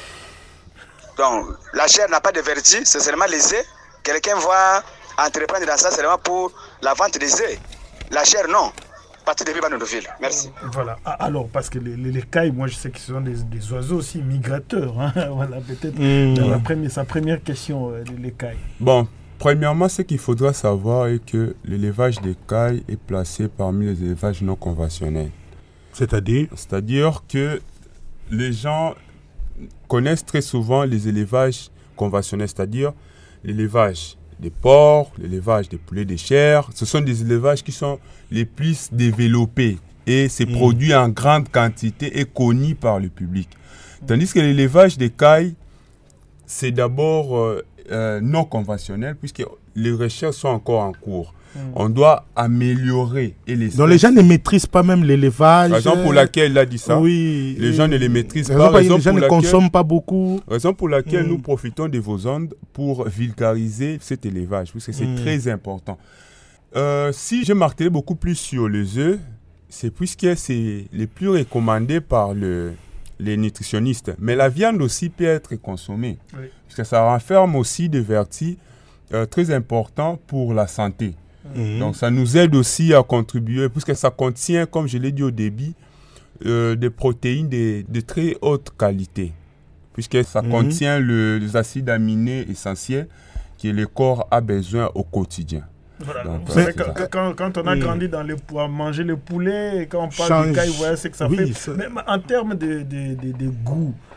Donc, la chair n'a pas de vertu, c'est seulement les œufs. Quelqu'un va entreprendre dans ça seulement pour la vente des œufs. La chair, non. Partie depuis Bandundu-Ville. Merci. Voilà. Alors, parce que les, les, les cailles, moi, je sais que ce sont des, des oiseaux aussi migrateurs. Hein. Voilà, peut-être mmh. dans la première, sa première question, euh, les, les cailles. Bon, premièrement, ce qu'il faudra savoir est que l'élevage des cailles est placé parmi les élevages non conventionnels. C'est-à-dire? C'est-à-dire que les gens connaissent très souvent les élevages conventionnels, c'est-à-dire l'élevage des porcs, l'élevage des poulets de chair. Ce sont des élevages qui sont les plus développés et c'est mmh. produit en grande quantité et connu par le public. Tandis que l'élevage des cailles, c'est d'abord euh, euh, non conventionnel puisque les recherches sont encore en cours. Mmh. On doit améliorer. Et les Donc les gens ne maîtrisent pas même l'élevage. La raison pour laquelle il a dit ça, oui, les gens ne les maîtrisent pas. Raison les gens ne laquelle, consomment pas beaucoup. Raison pour laquelle mmh. nous profitons de vos ondes pour vulgariser cet élevage, parce que c'est mmh. très important. Euh, si je martelais beaucoup plus sur les œufs, c'est puisque c'est les plus recommandés par le, les nutritionnistes. Mais la viande aussi peut être consommée, oui. parce que ça renferme aussi des vertus euh, très importants pour la santé. Mmh. Donc ça nous aide aussi à contribuer, puisque ça contient, comme je l'ai dit au début, euh, des protéines de, de très haute qualité, puisque ça mmh. contient le, les acides aminés essentiels que le corps a besoin au quotidien. Voilà. Donc, vous savez, quand, quand, quand on a mmh. grandi dans le, à manger le poulet, et quand on parle Change. de caille, vous voyez ce que ça oui, fait. Ça... Même en termes de, de, de, de goût,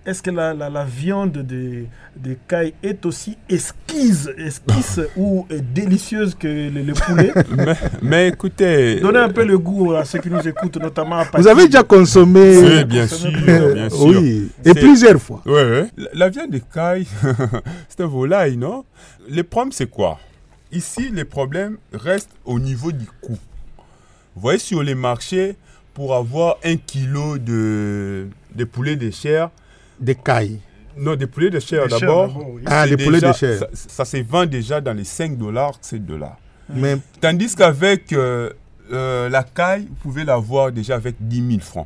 est-ce que la, la, la viande de, de caille est aussi esquisse, esquisse ou euh, délicieuse que le, le poulet? mais, mais écoutez... Donnez un peu le goût à ceux qui nous écoutent, notamment à Vous avez déjà consommé? Oui, bien sûr, bien sûr. Oui, et C'est... plusieurs fois. Oui, oui. La, la viande de caille, c'est un volaille, non? Le problème, c'est quoi? Ici, les problèmes restent au niveau du coût. Vous voyez, sur les marchés, pour avoir un kilo de, de poulet de chair... Des cailles. Non, des poulets de chair Des chairs, d'abord. d'abord, oui. Ah, c'est des poulets déjà- de chair. Ça, ça se vend déjà dans les cinq dollars, sept dollars. Mais Tandis qu'avec euh, euh, la caille, vous pouvez l'avoir déjà avec dix mille francs.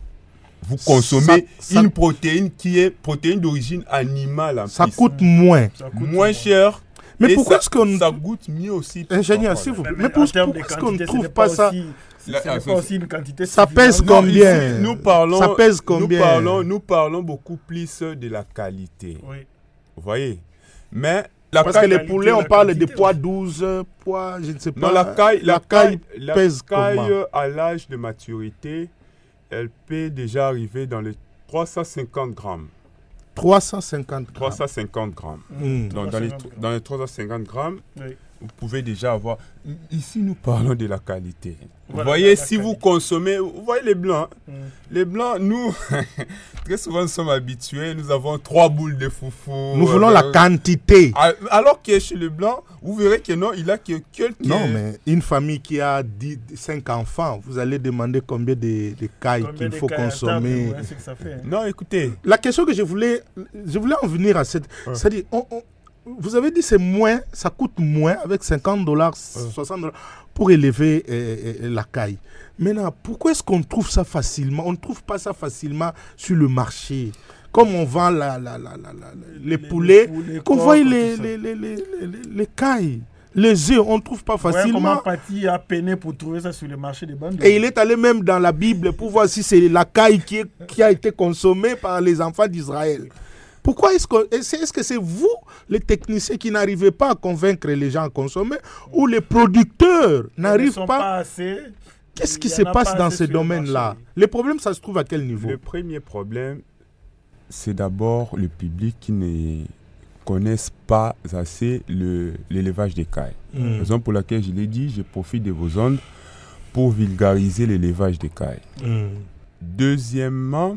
Vous consommez Ça- ça- une protéine qui est protéine d'origine animale en ça plus. coûte moins. Ça coûte moins cher. Mais et pourquoi ça, est-ce qu'on... ça goûte mieux aussi. Ingénieur, parfois, s'il vous là. plaît. Mais, Mais mais pour- en termes de pourquoi est-ce qu'on quantité, ne ce trouve n'est pas pas ça aussi- ce Là, n'est ah, pas ça, aussi une quantité Ça pèse suffisante. Non, combien? ici, nous parlons, Ça pèse nous combien? parlons, nous parlons beaucoup plus de la qualité. Oui. Vous voyez? Mais la Parce que caille, les qualité, poulets, on la parle de quantité, poids ouais. douze, poids, je ne sais pas. non, la caille, la la caille caille, la pèse caille, comment? à l'âge de maturité, elle peut déjà arriver dans les trois cent cinquante grammes. trois cent cinquante grammes. trois cent cinquante grammes. Hmm. Donc, dans, les, trois cent cinquante dans les trois cent cinquante grammes, Oui. vous pouvez déjà avoir... Ici, nous parlons de la qualité. Vous Voilà, voyez, la si vous qualité. consommez... Vous voyez les blancs. hein. Mm. Les blancs, nous, très souvent, nous sommes habitués. Nous avons trois boules de foufou. Nous voulons euh, la quantité. Ah, alors que chez le blanc, vous verrez que non, il a que quelques... Non, mais une famille qui a dix, cinq enfants, vous allez demander combien de, de cailles Combien qu'il de faut cailles à table, consommer. ouais, c'est que ça fait, hein. Non, écoutez, La question que je voulais, je voulais en venir à cette... Ouais. C'est-à-dire, on- on- vous avez dit c'est moins, ça coûte moins avec cinquante dollars, soixante dollars pour élever euh, euh, la caille. Maintenant, pourquoi est-ce qu'on trouve ça facilement? On ne trouve pas ça facilement sur le marché. Comme on vend la, la, la, la- la- les, Les- poulets, les poulets, qu'on coques, voit tout les, ça. les, les, les, les, les- les cailles, les œufs, on ne trouve pas Ouais, comment facilement. Patti a peiné pour trouver ça sur le marché des bandes. Et il est allé même dans la Bible pour voir si c'est la caille qui, est- qui a été consommée par les enfants d'Israël. Pourquoi est-ce que est-ce est-ce que c'est vous, les techniciens, qui n'arrivez pas à convaincre les gens à consommer, ou les producteurs Ils ne n'arrivent sont pas? assez. Qu'est-ce qui Il y se en a passe pas dans assez ce sur le domaine-là? marché. Les problèmes, ça se trouve à quel niveau? le premier problème, c'est d'abord le public qui ne connaissent pas assez le- l'élevage des cailles. Mm. Raison pour laquelle je l'ai dit, je profite de vos ondes pour vulgariser l'élevage des cailles. Mm. Deuxièmement,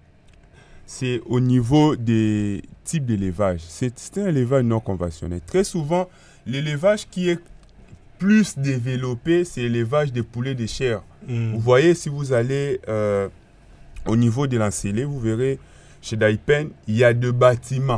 c'est au niveau des types d'élevage. C'est c'est un élevage non conventionnel. Très souvent, l'élevage qui est plus développé, c'est l'élevage des poulets de chair. Mm. Vous voyez, si vous allez euh, au niveau de l'Ancélé, vous verrez, chez Daipen, il y a deux bâtiments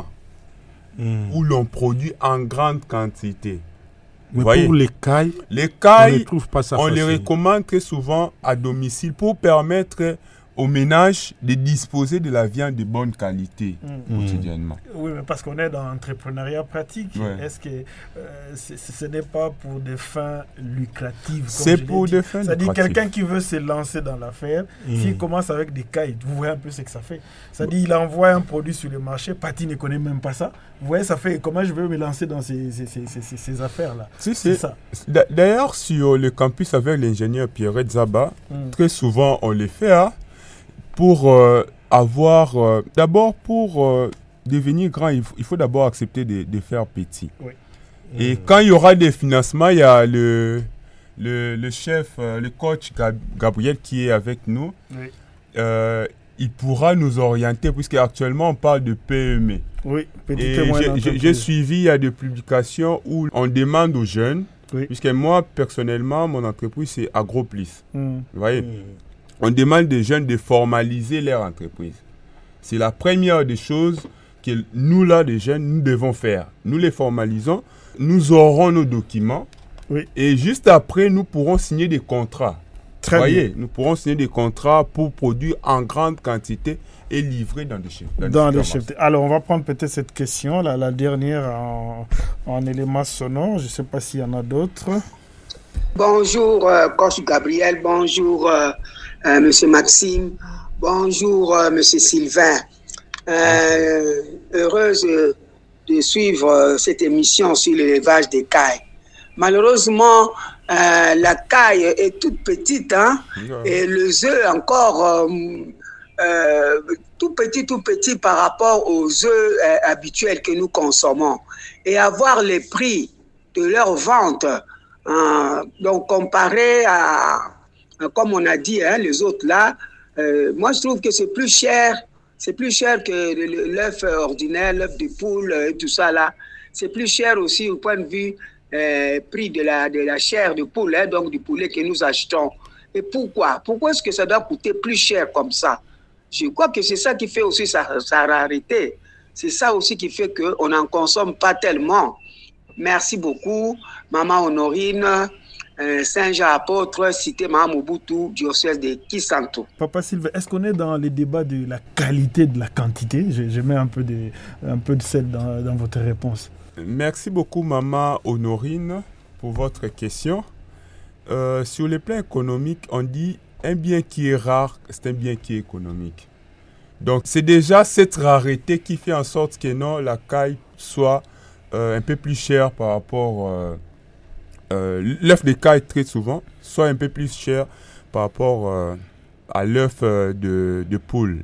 Mm. où l'on produit en grande quantité. Mais voyez. pour les cailles, Les on ne cailles, trouve pas ça on les facile. recommande très souvent à domicile pour permettre aux ménages de disposer de la viande de bonne qualité Mm. quotidiennement. Oui, mais parce qu'on est dans l'entrepreneuriat pratique. Ouais. Est-ce que euh, c'est- ce n'est pas pour des fins lucratives? comme C'est je l'ai pour dit. des fins C'est-à-dire lucratives. quelqu'un qui veut se lancer dans l'affaire, Mm. s'il commence avec des cailles, vous voyez un peu ce que ça fait. C'est-à-dire il envoie un produit sur le marché, Patti ne connaît même pas ça. Vous voyez, ça fait comment je vais me lancer dans ces, ces, ces, ces- ces- ces affaires-là. Si, C'est c'est- ça. D'a- D'ailleurs, sur le campus avec l'ingénieur Pierrette Zaba, Mm. très souvent on le fait hein, pour euh, avoir... euh, d'abord, pour euh, devenir grand, il faut, il faut d'abord accepter de, de faire petit. Oui. Et quand il y aura des financements, il y a le, le, le chef, euh, le coach Gab- Gabriel qui est avec nous. Oui. Euh, il pourra nous orienter, puisque actuellement on parle de P M E. Oui, petit Et témoin j'ai- j'ai d'entreprise. j'ai suivi, il y a des publications où on demande aux jeunes, Oui. puisque moi personnellement, mon entreprise c'est AgroPlus. Mm. Vous voyez, Mm. on demande des jeunes de formaliser leur entreprise. C'est la première des choses que nous là, les jeunes, nous devons faire. Nous les formalisons, nous aurons nos documents, Oui. et juste après, nous pourrons signer des contrats. Très Vous voyez, bien. nous pourrons signer des contrats pour produire en grande quantité et livrer dans des chefs. Dans les chefs. Alors, on va prendre peut-être cette question, la, la dernière en, en éléments sonores. Je ne sais pas s'il y en a d'autres. Bonjour, euh, coach Gabriel. Bonjour, euh, euh, monsieur Maxime. Bonjour, euh, monsieur Sylvain. Euh, heureuse euh, de suivre euh, cette émission sur l'élevage des cailles. Malheureusement, euh, la caille est toute petite, hein, Ouais. et les œufs encore euh, euh, tout petit, tout petit par rapport aux œufs euh, habituels que nous consommons et avoir les prix de leur vente, euh, donc comparé à, comme on a dit, hein, les autres là, euh, moi je trouve que c'est plus cher, c'est plus cher que l'œuf ordinaire, l'œuf de poule et tout ça là. C'est plus cher aussi au point de vue euh, prix de la, de la chair de poule, hein, donc du poulet que nous achetons. Et pourquoi? Pourquoi est-ce que ça doit coûter plus cher comme ça? Je crois que c'est ça qui fait aussi sa, sa rareté. C'est ça aussi qui fait qu'on n'en consomme pas tellement. Merci beaucoup, Maman Honorine, euh, Saint-Jean-Apôtre, cité Maman Mobutu, diocèse de Kisanto. Papa Sylvain, est-ce qu'on est dans les débats de la qualité, de la quantité? Je, je mets un peu de, un peu de sel dans, dans votre réponse. Merci beaucoup, Maman Honorine, pour votre question. Euh, sur le plan économique, on dit un bien qui est rare, c'est un bien qui est économique. Donc, c'est déjà cette rareté qui fait en sorte que non, la caille soit euh, un peu plus chère par rapport... Euh, euh, l'œuf de caille, très souvent, soit un peu plus cher par rapport euh, à l'œuf euh, de, de poule.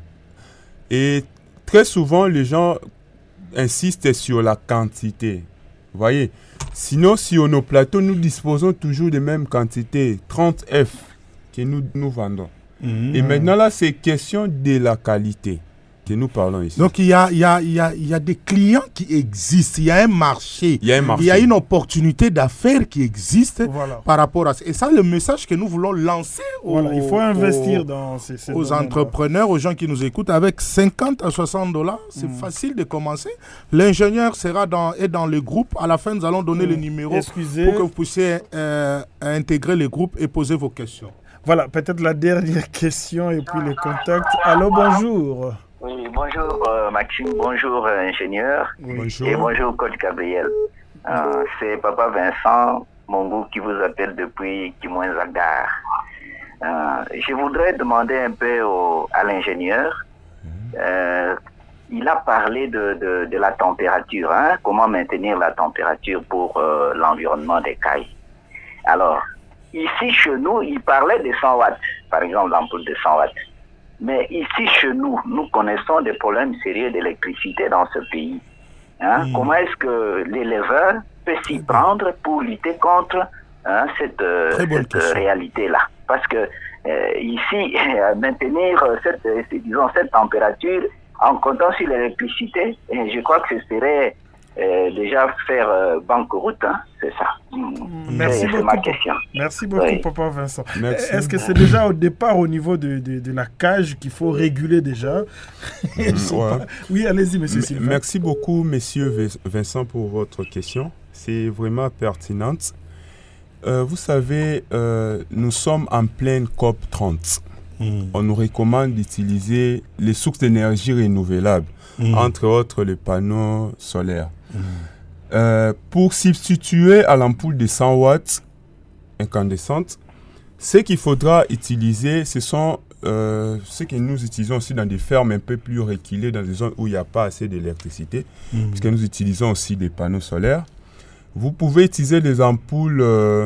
Et très souvent, les gens insistent sur la quantité. Vous voyez? Sinon, sur nos plateaux, nous disposons toujours des mêmes quantités, trente œufs que nous, nous vendons. Mmh. Et maintenant, là, c'est question de la qualité que nous parlons ici. Donc, il y a, il y a, il y a, il y a des clients qui existent, il y a un marché, il y a, un marché. Il y a une opportunité d'affaires qui existe voilà. par rapport à ça. Et ça, le message que nous voulons lancer aux, voilà, il faut investir aux, dans ces, ces aux entrepreneurs, aux gens qui nous écoutent, avec cinquante à soixante dollars, c'est mmh. facile de commencer. L'ingénieur sera dans, est dans le groupe. À la fin, nous allons donner mmh. le numéro Excusez. pour que vous puissiez euh, intégrer le groupe et poser vos questions. Voilà, peut-être la dernière question et puis le contact. Allô, bonjour. Oui, bonjour euh, Maxime, bonjour euh, ingénieur, oui. Bonjour. Et bonjour coach Gabriel. Euh, c'est Papa Vincent Mongo qui vous appelle depuis Kimoin-Zagar. Euh, je voudrais demander un peu au, à l'ingénieur. Euh, il a parlé de, de, de la température, hein, comment maintenir la température pour euh, l'environnement des cailles. Alors, ici chez nous, il parlait de cent watts, par exemple l'ampoule de cent watts. Mais ici, chez nous, nous connaissons des problèmes sérieux d'électricité dans ce pays. Hein? Mmh. Comment est-ce que l'éleveur peut s'y prendre pour lutter contre hein, cette, cette réalité-là? Parce que euh, ici, maintenir cette, disons, cette température en comptant sur l'électricité, je crois que ce serait euh, déjà faire euh, banqueroute, hein? C'est ça. Mmh. Merci c'est, beaucoup. c'est ma question. Merci beaucoup, oui. Papa Vincent. Merci. Est-ce que c'est déjà au départ au niveau de, de, de la cage qu'il faut réguler déjà? Mmh, ouais. pas... Oui, allez-y, monsieur M- Sylvain. Merci beaucoup, monsieur Vincent, pour votre question. C'est vraiment pertinente. Euh, vous savez, euh, nous sommes en pleine C O P trente. Mmh. On nous recommande d'utiliser les sources d'énergie renouvelables, mmh. entre autres les panneaux solaires. Mmh. Euh, pour substituer à l'ampoule de cent watts incandescente, ce qu'il faudra utiliser, ce sont euh, ce que nous utilisons aussi dans des fermes un peu plus reculées, dans des zones où il n'y a pas assez d'électricité, mmh. puisque nous utilisons aussi des panneaux solaires. Vous pouvez utiliser des ampoules euh,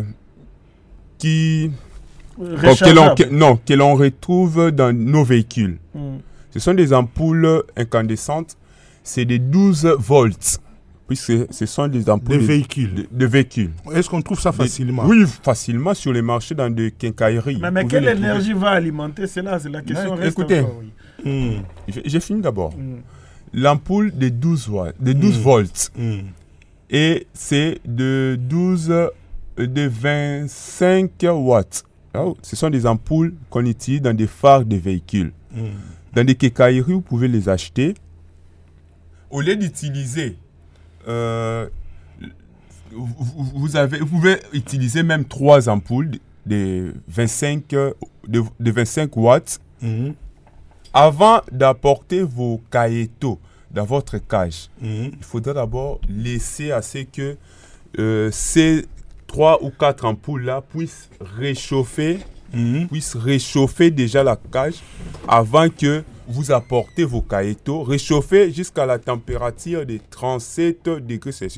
qui... Bon, que l'on, que, non, que l'on retrouve dans nos véhicules. Mmh. Ce sont des ampoules incandescentes, c'est des douze volts. Puisque ce sont des ampoules de véhicules. De, de véhicules. Est-ce qu'on trouve ça facilement? des, Oui, facilement sur les marchés dans des quincailleries. Mais, mais quelle énergie va alimenter cela? C'est la question. Mais, écoutez, encore, oui. mmh. j'ai, j'ai fini d'abord. Mmh. L'ampoule de douze watts, de douze mmh. volts, mmh. et c'est de douze, de vingt-cinq watts. Oh, ce sont des ampoules qu'on utilise dans des phares de véhicules. Mmh. Dans des quincailleries, vous pouvez les acheter. Au lieu d'utiliser Euh, vous, vous, avez, vous pouvez utiliser même trois ampoules de vingt-cinq, de, de vingt-cinq watts mmh. avant d'apporter vos caïtos dans votre cage. Mmh. Il faudra d'abord laisser à ce que euh, ces trois ou quatre ampoules-là puissent réchauffer, mmh. puissent réchauffer déjà la cage avant que vous apportez vos caïtos, réchauffez jusqu'à la température de trente-sept degrés Celsius.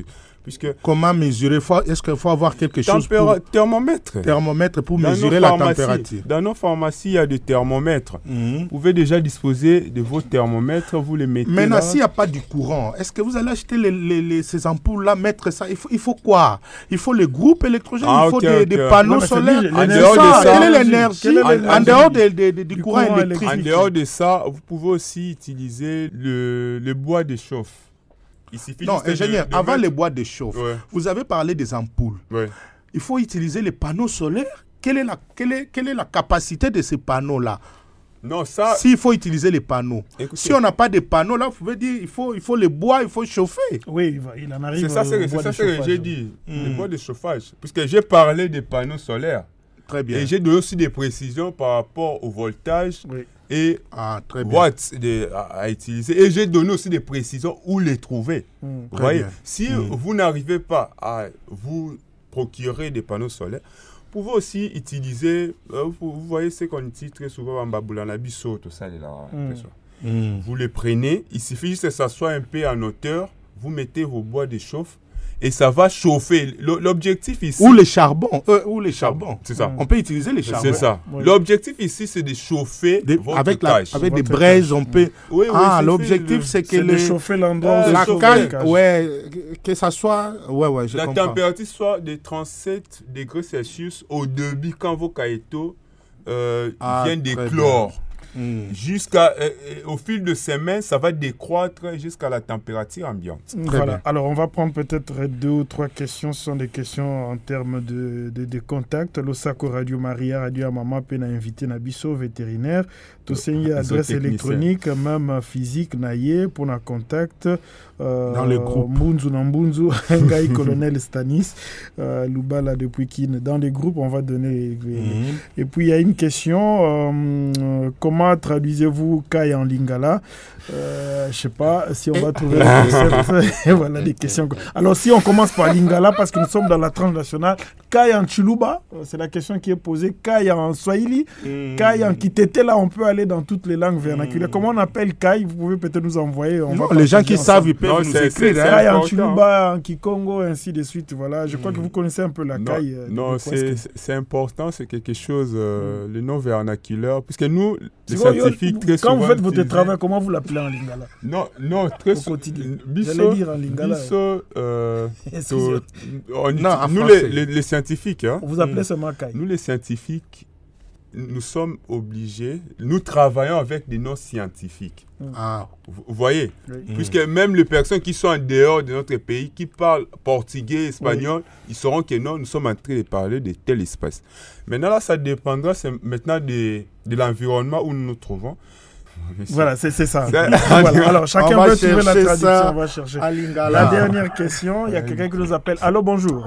Puisque Comment mesurer? Faut- Est-ce qu'il faut avoir quelque chose tempéra- pour thermomètre. thermomètre pour Dans mesurer nos la pharmacies- température? Dans nos pharmacies, il y a des thermomètres. Mhm. Vous pouvez déjà disposer de vos thermomètres, vous les mettez Maintenant, là. s'il n'y a pas du courant, est-ce que vous allez acheter les, les- les- ces ampoules-là, mettre ça? Il faut, il faut quoi? Il faut les groupes électrogènes, Ah, il faut ok, des, ok. des panneaux Non, mais c'est solaires. dit, En l'énergie. dehors de ça, Quelle est l'énergie. l'énergie Quelle est en l'énergie dehors de- de- de- du du courant courant électrique? En dehors de ça, vous pouvez aussi utiliser le, le bois de chauffe. Il suffit Non, juste de- ingénieur, de avant mettre- les boîtes de chauffe, Ouais. vous avez parlé des ampoules. Ouais. Il faut utiliser les panneaux solaires. Quelle est la, quelle est, quelle est la capacité de ces panneaux-là? Non, ça, S'il faut utiliser les panneaux. Écoutez. Si on n'a pas de panneaux, là, vous pouvez dire il faut, il faut les bois, il faut chauffer. Oui, il va- il en arrive. c'est ça, au c'est c'est bois ça de ce que chauffage. j'ai dit. Le Mm. bois de chauffage. Puisque j'ai parlé des panneaux solaires. Très bien. Et j'ai donné aussi des précisions par rapport au voltage Oui. et Ah, très bien. watts de- à, à utiliser. Et j'ai donné aussi des précisions où les trouver. Mm. Vous Très voyez, bien. si Mm. vous n'arrivez pas à vous procurer des panneaux solaires, vous pouvez aussi utiliser, euh, vous, vous voyez ce qu'on utilise très souvent en Baboulanabiso, tout ça, là, Mm. tout ça. Mm. Vous les prenez, il suffit juste que ça soit un peu en hauteur, vous mettez vos bois de chauffe et ça va chauffer. L- L'objectif ici... Ou les charbons. euh, ou les charbons. C'est ça. On peut utiliser les charbons. C'est ça. Oui. L'objectif ici, c'est de chauffer Des- votre avec la, tâche. avec des Votre braises, tâche. on peut. Oui, oui, ah, c'est l'objectif, fait, c'est que C'est de les, chauffer l'endroit. Euh, la chauffer cale, le cage. ouais, que ça soit. Ouais, ouais, je La comprends. température soit de trente-sept degrés Celsius au début quand vos caïtos euh, Ah, viennent très d'éclore. Mm. Jusqu'à, euh, euh, au fil de semaines, ça va décroître jusqu'à la température ambiante. Voilà. bien. Alors, on va prendre peut-être deux ou trois questions. Ce sont des questions en termes de, de, de contact. Losako Radio Maria, Radio Amama, Pena invité Nabiso, vétérinaire. Tosenye, adresse techniciens. électronique, même physique, naye, pour un contact. Euh, Dans le groupe. Mbunzu Nambunzu, Ngai Colonel Stanis, euh, Lubala depuis Kin. Dans les groupes, on va donner. Mm. Et puis, il y a une question. euh, comment traduisez-vous Kai en lingala? euh, Je ne sais pas si on va trouver le concept. Et voilà des questions. Alors, si on commence par lingala, parce que nous sommes dans la tranche nationale, Kai en Chuluba, euh, c'est la question qui est posée. Kai en Swahili, Mm. Kai en Kitete, là, on peut aller dans toutes les langues vernaculaires. Comment on appelle Kai? Vous pouvez peut-être nous envoyer. On Non, va les gens partager qui savent, ensemble. ils peuvent Non, nous c'est- écrire. c'est- hein. Kai en important, Chuluba, en Kikongo, ainsi de suite. Voilà, je crois que vous connaissez un peu la Non, Kai. euh, non, de c'est Kwasque. c'est- c'est important, c'est quelque chose, euh, le nom vernaculaire, puisque nous, les C'est quoi, yo, scientifiques, très souvent... Quand vous faites votre utilisent- travail, comment vous l'appelez en lingala? Non, non, très Au souvent... quotidien. Bisso, J'allais dire en lingala. Bisso, euh, Excusez-moi. to- on utilise- Non, en nous, français. les, les- les scientifiques, hein, Vous appelez seulement Kai. nous, les scientifiques, nous sommes obligés, nous travaillons avec des noms scientifiques. Ah, Vous, vous voyez, Oui. puisque même les personnes qui sont en dehors de notre pays, qui parlent portugais, espagnol, ils sauront que non, nous sommes en train de parler de telle espèce. Maintenant, là, ça dépendra c'est maintenant de, de l'environnement où nous nous trouvons. Voilà, c'est c'est ça. C'est- Voilà. Alors, chacun On va peut trouver la chercher traduction. ça On va chercher. à Lingala. La dernière question, il y a quelqu'un qui nous appelle. Allô, bonjour.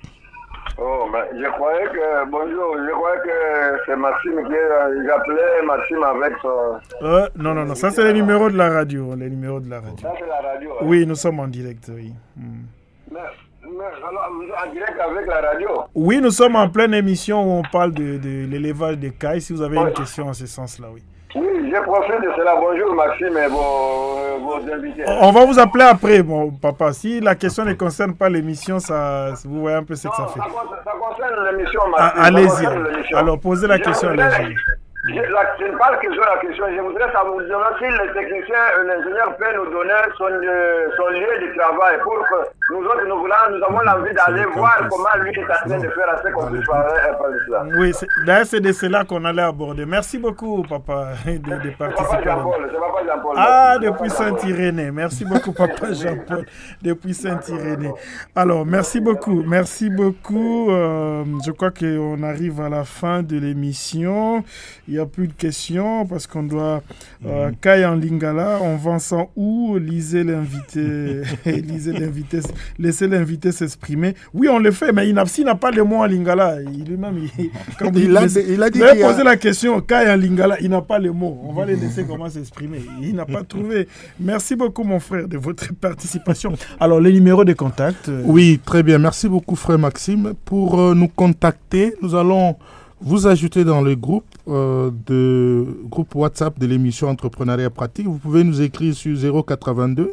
Oh, mais je croyais que, bonjour, je croyais que c'est Maxime qui est, j'appelais Maxime avec son... Euh, non, non, non, ça c'est les numéros de la radio. Les numéros de la radio. Ça, c'est la radio. hein. Oui, nous sommes en direct, oui. Hmm. Mais, mais alors, vous êtes en direct avec la radio. Oui, nous sommes en pleine émission où on parle de, de l'élevage des cailles. Si vous avez une question en ce sens-là, oui. Oui, je profite de cela. Bonjour Maxime et vos, vos invités. On va vous appeler après, mon papa. Si la question ne concerne pas l'émission, ça, vous voyez un peu ce que ça Non, fait. ça, concerne- ça concerne l'émission, Ah, Maxime. ça allez-y. concerne l'émission. Alors, posez la Je question, voudrais- allez-y. Je, la, je ne parle que sur la question. Je voudrais savoir si le technicien, euh, l'ingénieur peut nous donner son, euh, son lieu de travail pour que nous autres, nous, voulons, nous avons l'envie d'aller voir comment lui est en train de faire assez qu'on puisse parler un peu de cela. Oui, c'est- d'ailleurs, c'est de cela qu'on allait aborder. Merci beaucoup, papa, de, de C'est papa participer. à la- Jean-Paul, c'est papa Jean-Paul. Ah, C'est depuis papa Jean-Paul. Saint-Irénée. Merci beaucoup, papa Jean-Paul, depuis Saint-Irénée. Alors, merci beaucoup. Merci beaucoup. Euh, je crois qu'on arrive à la fin de l'émission. Il n'y a plus de questions parce qu'on doit... Euh, Kai en lingala, on vend ça où? Lisez l'invité. Lisez l'invité. Laissez l'invité s'exprimer. Oui, on le fait, mais il n'a, s'il n'a pas le mot en lingala, il lui-même... Il, quand vous Il a- laissez- il a dit vous avez qu'il y a- posé la question, Kai en lingala, il n'a pas le mot. On va le laisser comment s'exprimer. Il n'a pas trouvé. Merci beaucoup, mon frère, de votre participation. Alors, les numéros de contact. euh, Oui, très bien. Merci beaucoup, frère Maxime. Pour euh, nous contacter, nous allons vous ajouter dans le groupe, euh, de, groupe WhatsApp de l'émission Entrepreneuriat Pratique. Vous pouvez nous écrire sur zéro quatre-vingt-deux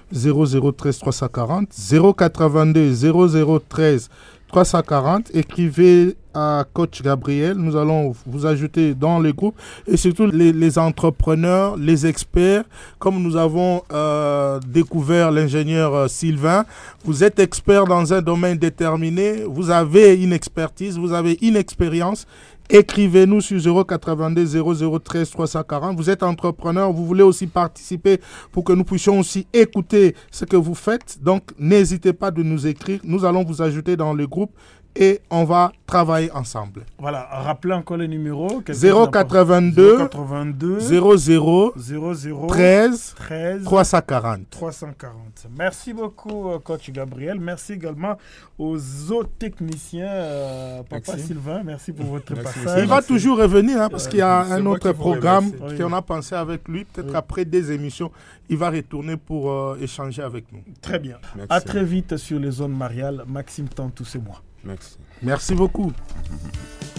zéro zéro treize trois cent quarante, zéro quatre-vingt-deux zéro zéro treize trois cent quarante. Écrivez à Coach Gabriel. Nous allons vous ajouter dans le groupe. Et surtout les, les entrepreneurs, les experts. Comme nous avons euh, découvert l'ingénieur euh, Sylvain, vous êtes expert dans un domaine déterminé. Vous avez une expertise, vous avez une expérience. Écrivez-nous sur zéro quatre-vingt-deux zéro zéro treize trois cent quarante. Vous êtes entrepreneur, vous voulez aussi participer pour que nous puissions aussi écouter ce que vous faites. Donc, n'hésitez pas de nous écrire. Nous allons vous ajouter dans le groupe et on va travailler ensemble. Voilà, rappelez encore le numéro. zéro quatre-vingt-deux zéro zéro treize trois cent quarante. trois cent quarante. Merci beaucoup, Coach Gabriel. Merci également aux autres techniciens. Euh, Papa merci. Sylvain, merci pour votre merci. passage. Il va toujours revenir hein, parce euh, qu'il y a un autre programme qu'on a pensé avec lui. Peut-être oui. après des émissions, il va retourner pour euh, échanger avec nous. Très bien. Merci. À très vite sur les zones mariales. Maxime Tantou, c'est moi. Merci. Merci beaucoup.